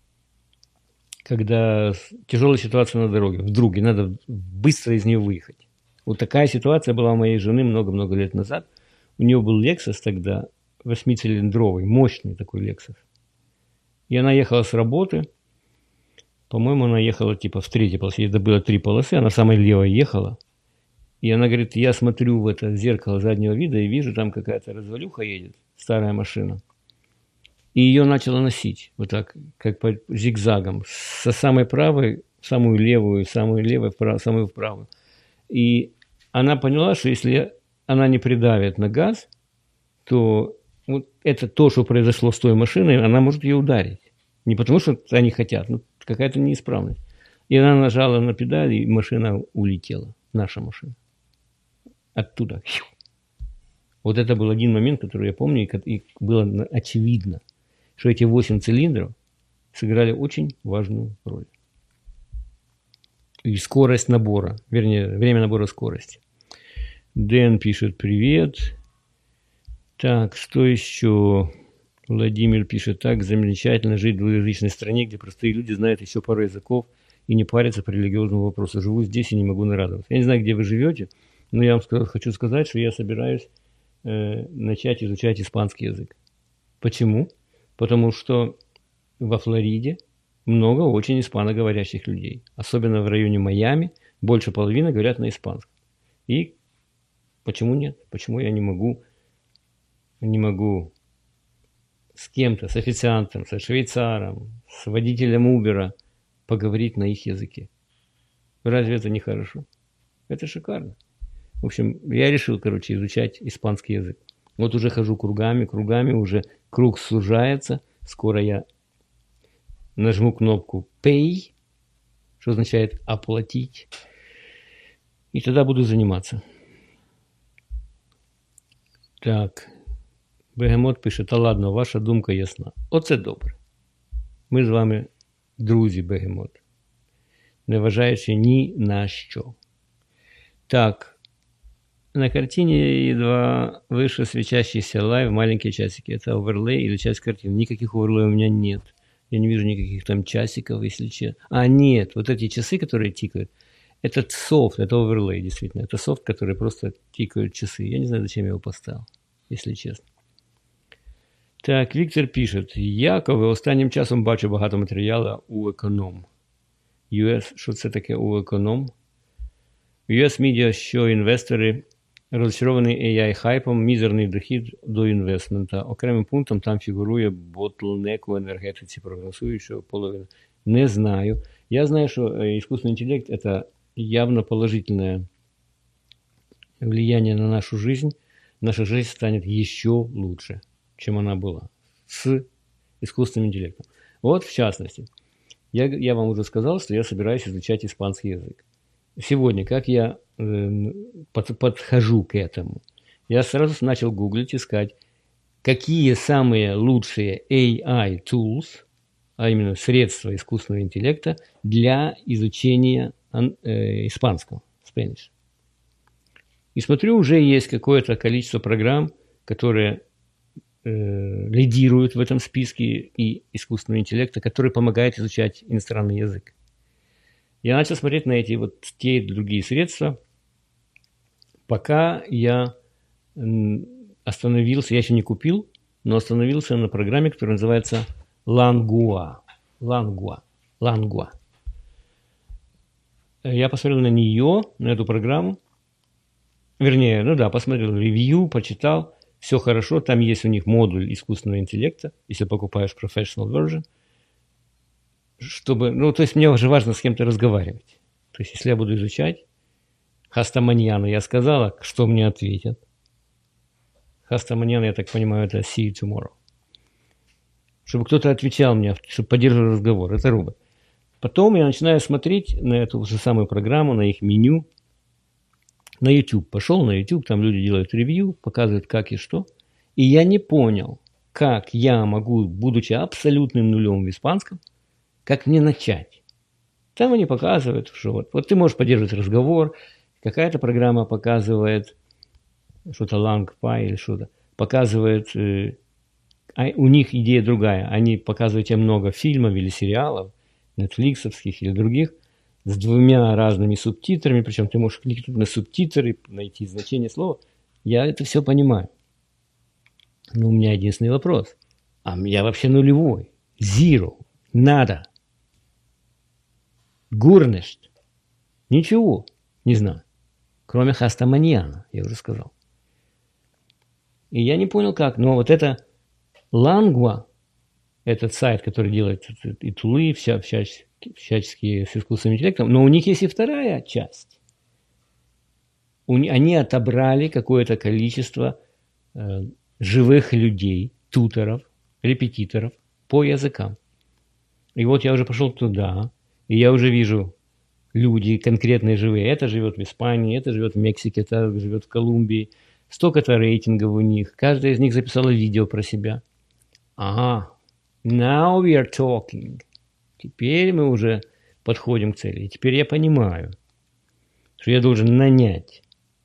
когда тяжелая ситуация на дороге, вдруг, и надо быстро из нее выехать. Вот такая ситуация была у моей жены много-много лет назад. У нее был Lexus тогда, восьмицилиндровый, мощный такой Lexus. И она ехала с работы. По-моему, она ехала типа в третьей полосе. Это было три полосы, она самой левой ехала. И она говорит, я смотрю в это зеркало заднего вида и вижу, там какая-то развалюха едет, старая машина. И ее начало носить, вот так, как по зигзагам, со самой правой в самую левую, самую левую, вправо, самую вправо. И она поняла, что если она не придавит на газ, то вот это то, что произошло с той машиной, она может ее ударить. Не потому, что они хотят, но какая-то неисправность. И она нажала на педаль, и машина улетела, наша машина. Оттуда. Вот это был один момент, который я помню, и было очевидно, что эти восемь цилиндров сыграли очень важную роль. И скорость набора, вернее, время набора скорости. Дэн пишет привет. Так, что еще? Владимир пишет так. Замечательно жить в двуязычной стране, где простые люди знают еще пару языков и не парятся по религиозному вопросу. Живу здесь и не могу нарадоваться. Я не знаю, где вы живете, но я вам скажу, хочу сказать, что я собираюсь э, начать изучать испанский язык. Почему? Потому что во Флориде много очень испаноговорящих людей. Особенно в районе Майами больше половины говорят на испанском. И почему нет? Почему я не могу, не могу с кем-то, с официантом, со швейцаром, с водителем Убера поговорить на их языке? Разве это не хорошо? Это шикарно. В общем, я решил, короче, изучать испанский язык. Вот уже хожу кругами, кругами, уже круг сужается. Скоро я нажму кнопку Pay, что означает оплатить. И тогда буду заниматься. Так. Бегемот пише, та ладно, ваша думка ясна. Оце добре. Ми з вами друзі, Бегемот. Не вважаючи ні на що. Так. На картине едва выше свечащийся лайв, маленькие часики. Это оверлей или часть картины. Никаких оверлей у меня нет. Я не вижу никаких там часиков, если честно. А, нет, вот эти часы, которые тикают, это софт, это оверлей, действительно. Это софт, который просто тикают часы. Я не знаю, зачем я его поставил, если честно. Так, Віктор пише, Якове, останнім часом бачу багато матеріалу у економ. ю ес, що це таке у економ? ю ес Media, що інвестори розчаровані ей ай-хайпом, мізерний дохід до інвестмента. Окремим пунктом там фігурує ботлнек в енергетиці, прогнозуючого половину. Не знаю. Я знаю, что искусственный интеллект – это явно положительное влияние на нашу жизнь. Наша жизнь станет еще лучше, чем она была с искусственным интеллектом. Вот, в частности, я, я вам уже сказал, что я собираюсь изучать испанский язык. Сегодня, как я э, под, подхожу к этому, я сразу начал гуглить, искать, какие самые лучшие эй ай-tools, а именно средства искусственного интеллекта для изучения э, испанского, Spanish. И смотрю, уже есть какое-то количество программ, которые э, лидирует в этом списке и искусственного интеллекта, который помогает изучать иностранный язык. Я начал смотреть на эти вот те и другие средства, пока я остановился, я еще не купил, но остановился на программе, которая называется Langua. Langua. Langua. Я посмотрел на нее, на эту программу. Вернее, ну да, посмотрел ревью, почитал. Все хорошо, там есть у них модуль искусственного интеллекта, если покупаешь professional version. Чтобы, ну, то есть мне уже важно с кем-то разговаривать. То есть если я буду изучать Хастаманьяна, я сказала, что мне ответят. Хастаманьян, я так понимаю, это see you tomorrow. Чтобы кто-то отвечал мне, чтобы поддерживал разговор. Это робот. Потом я начинаю смотреть на эту же самую программу, на их меню. На YouTube. Пошел на YouTube, там люди делают ревью, показывают как и что. И я не понял, как я могу, будучи абсолютным нулем в испанском, как мне начать. Там они показывают, что вот, вот ты можешь поддерживать разговор, какая-то программа показывает что-то LangPy или что-то, показывает, э, а у них идея другая, они показывают тебе много фильмов или сериалов, нетфликсовских или других, с двумя разными субтитрами, причем ты можешь кликнуть на субтитры, найти значение слова. Я это все понимаю. Но у меня единственный вопрос. А я вообще нулевой. Zero. Нада. Гурнешт. Ничего не знаю. Кроме Хастаманьяна, я уже сказал. И я не понял как. Но вот это Langua, этот сайт, который делает и тулы, вся, вся, всяческие с искусственным интеллектом, но у них есть и вторая часть. У, они отобрали какое-то количество э, живых людей, туторов, репетиторов по языкам. И вот я уже пошел туда, и я уже вижу люди конкретные живые. Это живет в Испании, это живет в Мексике, это живет в Колумбии. Столько-то рейтингов у них. Каждая из них записала видео про себя. Ага, now we are talking. Теперь мы уже подходим к цели. И теперь я понимаю, что я должен нанять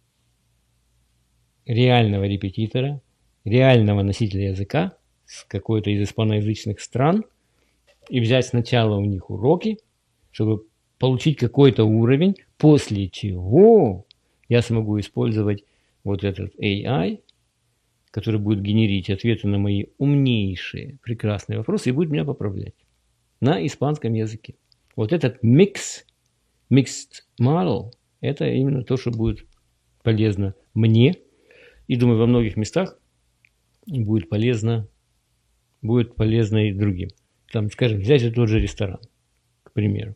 реального репетитора, реального носителя языка с какой-то из испаноязычных стран и взять сначала у них уроки, чтобы получить какой-то уровень, после чего я смогу использовать вот этот эй ай, который будет генерить ответы на мои умнейшие, прекрасные вопросы и будет меня поправлять на испанском языке. Вот этот mix, mixed model, это именно то, что будет полезно мне. И думаю, во многих местах будет полезно, будет полезно и другим. Там, скажем, взять же тот же ресторан, к примеру.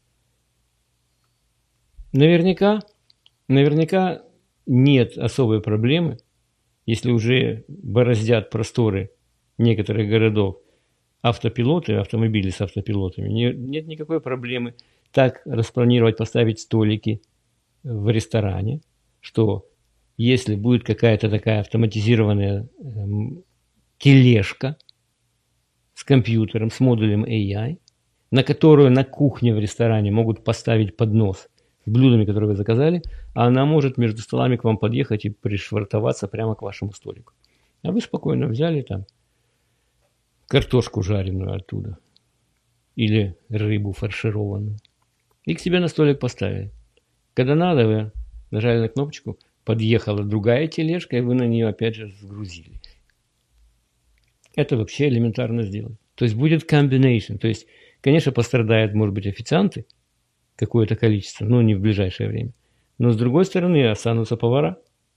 Наверняка, наверняка нет особой проблемы, если уже бороздят просторы некоторых городов автопилоты, автомобили с автопилотами, не, нет никакой проблемы так распланировать, поставить столики в ресторане, что если будет какая-то такая автоматизированная эм, тележка с компьютером, с модулем эй ай, на которую на кухне в ресторане могут поставить поднос с блюдами, которые вы заказали, а она может между столами к вам подъехать и пришвартоваться прямо к вашему столику. А вы спокойно взяли там картошку жареную оттуда или рыбу фаршированную и к себе на столик поставили. Когда надо, вы нажали на кнопочку, подъехала другая тележка, и вы на нее опять же сгрузили. Это вообще элементарно сделать. То есть будет combination. То есть, конечно, пострадают, может быть, официанты, какое-то количество, но не в ближайшее время. Но с другой стороны останутся повара.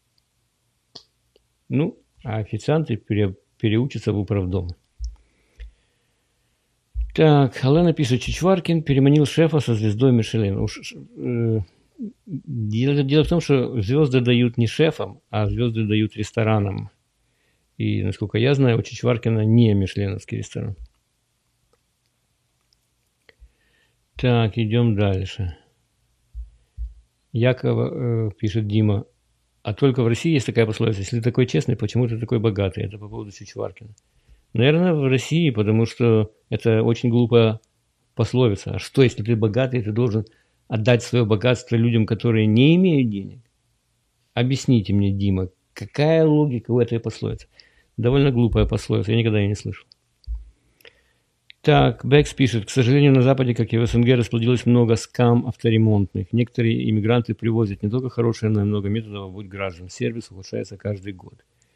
Ну, а официанты пере, переучатся в управдома. Так, Алена пишет, Чичваркин переманил шефа со звездой Мишелин. Уж, э, дело, дело в том, что звезды дают не шефам, а звезды дают ресторанам. И, насколько я знаю, у Чичваркина не мишленовский ресторан. Так, идем дальше. Якова, э, пишет Дима, а только в России есть такая пословица, если ты такой честный, почему ты такой богатый? Это по поводу Чичваркина. Наверное, в России, потому что это очень глупая пословица. А что, если ты богатый, ты должен отдать свое богатство людям, которые не имеют денег? Объясните мне, Дима, какая логика у этой пословицы? Довольно глупая пословица, я никогда ее не слышал. Так, Бэкс пишет, к сожалению, на Западе, как и в СНГ, расплодилось много скам авторемонтных. Некоторые иммигранты привозят не только хорошее, но и много методов обуть граждан. Сервис ухудшается каждый год.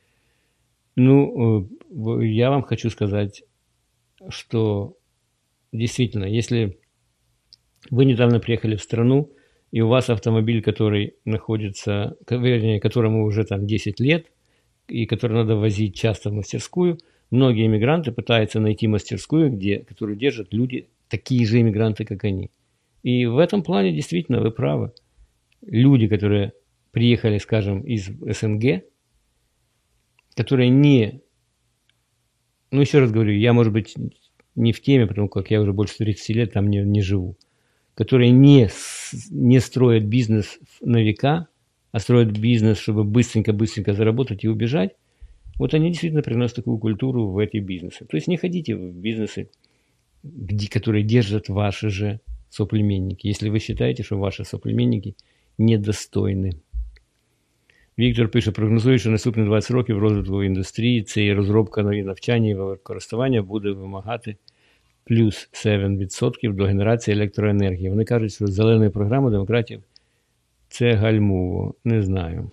Ну, я вам хочу сказать, что действительно, если вы недавно приехали в страну, и у вас автомобиль, который находится, вернее, которому уже там десять лет, и который надо возить часто в мастерскую, многие иммигранты пытаются найти мастерскую, где, которую держат люди, такие же иммигранты, как они. И в этом плане действительно вы правы. Люди, которые приехали, скажем, из СНГ, которые не... Ну, еще раз говорю, я, может быть, не в теме, потому как я уже больше тридцати лет там не, не живу, которые не, не строят бизнес на века, а строят бизнес, чтобы быстренько-быстренько заработать и убежать, вот они действительно приносят такую культуру в эти бизнесы. То есть не ходите в бизнесы, где, которые держат ваши же соплеменники, если вы считаете, що ваші соплеменники недостойні. Віктор пише, прогнозує, що наступні двадцять років розвитку індустрії, це і розробка нові навчання і використання буде вимагати плюс сім відсотків до генерації електроенергії. Вони кажуть, що зеленою програмою демократів це гальмово. Не знаю.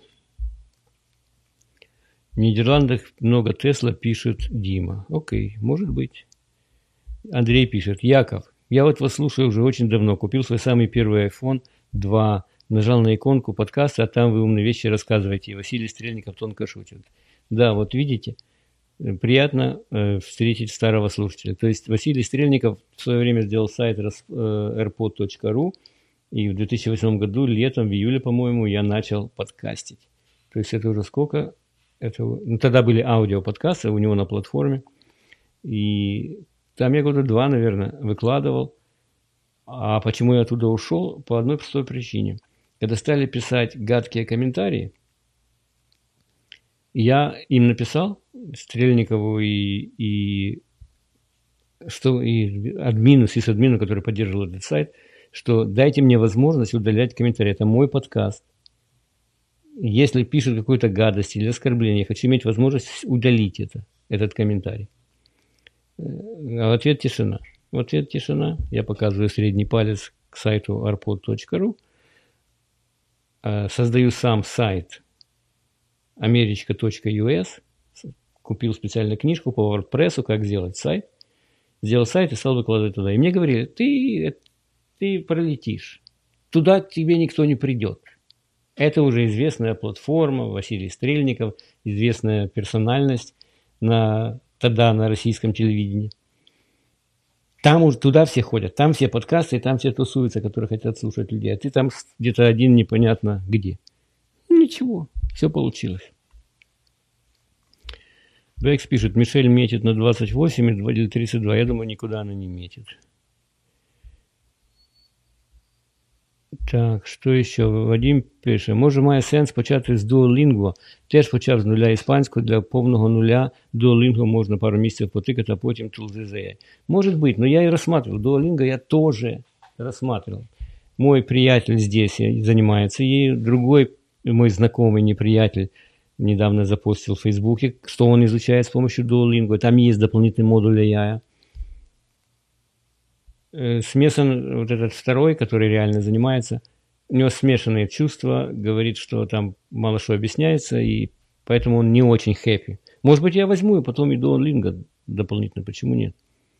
В Нидерландах много Тесла, пишет Дима. Окей, может быть. Андрей пишет. Яков, я вот вас слушаю уже очень давно. Купил свой самый первый айфон два. Нажал на иконку подкаста, а там вы умные вещи рассказываете. И Василий Стрельников тонко шутит. Да, вот видите, приятно э, встретить старого слушателя. То есть Василий Стрельников в свое время сделал сайт э, airpod точка ру. И в две тысячи восьмом году, летом, в июле, по-моему, я начал подкастить. То есть это уже сколько... Это, ну, тогда были аудиоподкасты у него на платформе. И там я года два, наверное, выкладывал. А почему я оттуда ушел? По одной простой причине. Когда стали писать гадкие комментарии, я им написал, Стрельникову и, и, что, и админу, сисадмину, который поддерживал этот сайт, что дайте мне возможность удалять комментарии. Это мой подкаст. Если пишут какую-то гадость или оскорбление, я хочу иметь возможность удалить это, этот комментарий. А в ответ тишина. В ответ тишина. Я показываю средний палец к сайту airpod точка ру. Создаю сам сайт америчка точка ю эс. Купил специальную книжку по WordPress, как сделать сайт. Сделал сайт и стал выкладывать туда. И мне говорили, ты, ты пролетишь. Туда к тебе никто не придет. Это уже известная платформа, Василий Стрельников, известная персональность на, тогда на российском телевидении. Там уже туда все ходят, там все подкасты, и там все тусуются, которые хотят слушать людей. А ты там где-то один непонятно где. Ничего, все получилось. Бэкс пишет, Мишель метит на двадцать восемь или тридцать два. Я думаю, никуда она не метит. Так, що ще? Вадим пише, може має сенс почати з Duolingo. Теж почав з нуля іспанську, для повного нуля Duolingo можна пару місяців потикати, а потім тулзи за яй. Может быть, но я и рассматривал. Duolingo я тоже рассматривал. Мой приятель здесь занимается ею, другой мой знакомый неприятель недавно запостил в Фейсбуке, что он изучает с помощью Duolingo. Там есть дополнительный модуль эй ай. Смесан вот этот второй, который реально занимается, у него смешанные чувства, говорит, что там мало что объясняется, и поэтому он не очень хэппи. Может быть, я возьму и потом и Duolingo дополнительно, почему нет?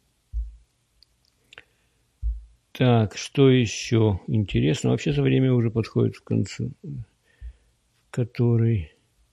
Так, что еще интересно? Вообще-то время уже подходит к концу, который...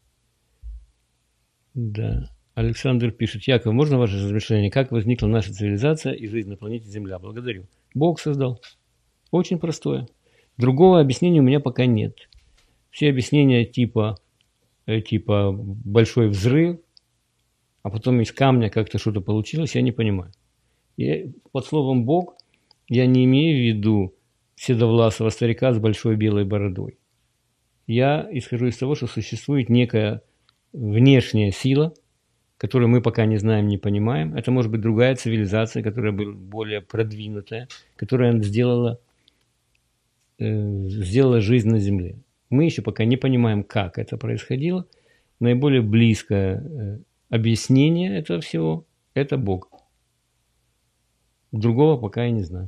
Да... Александр пишет, Яков, можно ваше размышление, как возникла наша цивилизация и жизнь на планете Земля? Благодарю. Бог создал. Очень простое. Другого объяснения у меня пока нет. Все объяснения типа, типа большой взрыв, а потом из камня как-то что-то получилось, я не понимаю. Я, под словом Бог я не имею в виду седовласого старика с большой белой бородой. Я исхожу из того, что существует некая внешняя сила, которую мы пока не знаем, не понимаем. Это может быть другая цивилизация, которая была более продвинутая, которая сделала, э, сделала жизнь на Земле. Мы еще пока не понимаем, как это происходило. Наиболее близкое э, объяснение этого всего – это Бог. Другого пока я не знаю.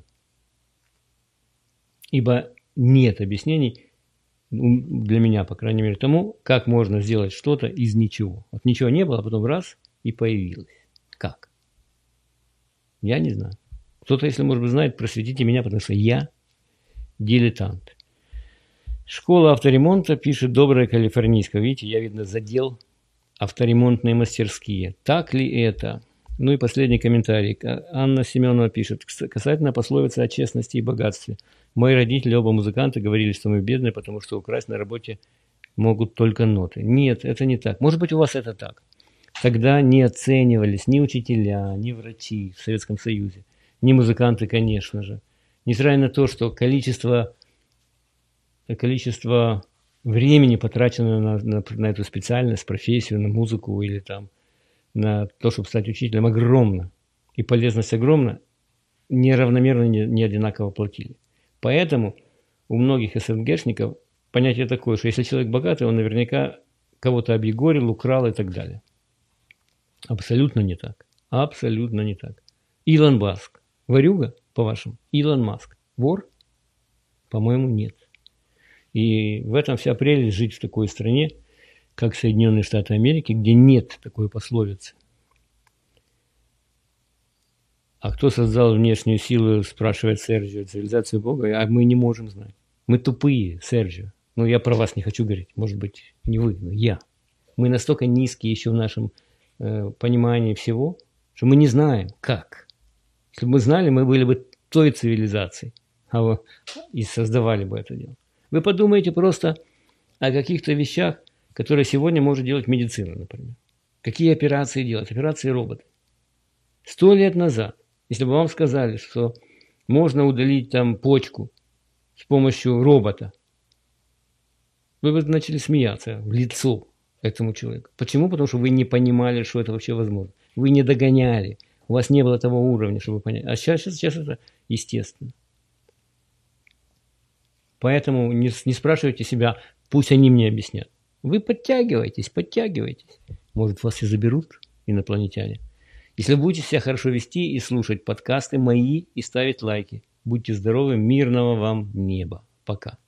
Ибо нет объяснений, для меня, по крайней мере, тому, как можно сделать что-то из ничего. Вот ничего не было, а потом раз и появилось. Как? Я не знаю. Кто-то, если, может быть, знает, просветите меня, потому что я дилетант. Школа авторемонта пишет «Добрая калифорнийская». Видите, я, видно, задел авторемонтные мастерские. Так ли это? Ну и последний комментарий. Анна Семенова пишет. Касательно пословицы о честности и богатстве. Мои родители, оба музыканты, говорили, что мы бедные, потому что украсть на работе могут только ноты. Нет, это не так. Может быть, у вас это так. Тогда не оценивались ни учителя, ни врачи в Советском Союзе, ни музыканты, конечно же. Несмотря на то, что количество, количество времени, потраченное на, на, на эту специальность, профессию, на музыку или там на то, чтобы стать учителем, огромно. И полезность огромна, неравномерно, не, не одинаково платили. Поэтому у многих СНГшников понятие такое, что если человек богатый, он наверняка кого-то объегорил, украл и так далее. Абсолютно не так. Абсолютно не так. Илон Маск. Ворюга, по-вашему? Илон Маск. Вор? По-моему, нет. И в этом вся прелесть жить в такой стране, как Соединенные Штаты Америки, где нет такой пословицы. А кто создал внешнюю силу, спрашивает Серджио, цивилизацию Бога, а мы не можем знать. Мы тупые, Серджио. Ну, я про вас не хочу говорить, может быть, не вы, но я. Мы настолько низкие еще в нашем э, понимании всего, что мы не знаем, как. Если бы мы знали, мы были бы той цивилизацией, а вы, и создавали бы это дело. Вы подумайте просто о каких-то вещах, которые сегодня может делать медицина, например. Какие операции делать? Операции робота. Сто лет назад, если бы вам сказали, что можно удалить там почку с помощью робота, вы бы начали смеяться в лицо этому человеку. Почему? Потому что вы не понимали, что это вообще возможно. Вы не догоняли. У вас не было того уровня, чтобы понять. А сейчас, сейчас, сейчас это естественно. Поэтому не, не спрашивайте себя, пусть они мне объяснят. Вы подтягиваетесь, подтягиваетесь. Может, вас и заберут инопланетяне. Если будете себя хорошо вести и слушать подкасты мои и ставить лайки. Будьте здоровы, мирного вам неба. Пока.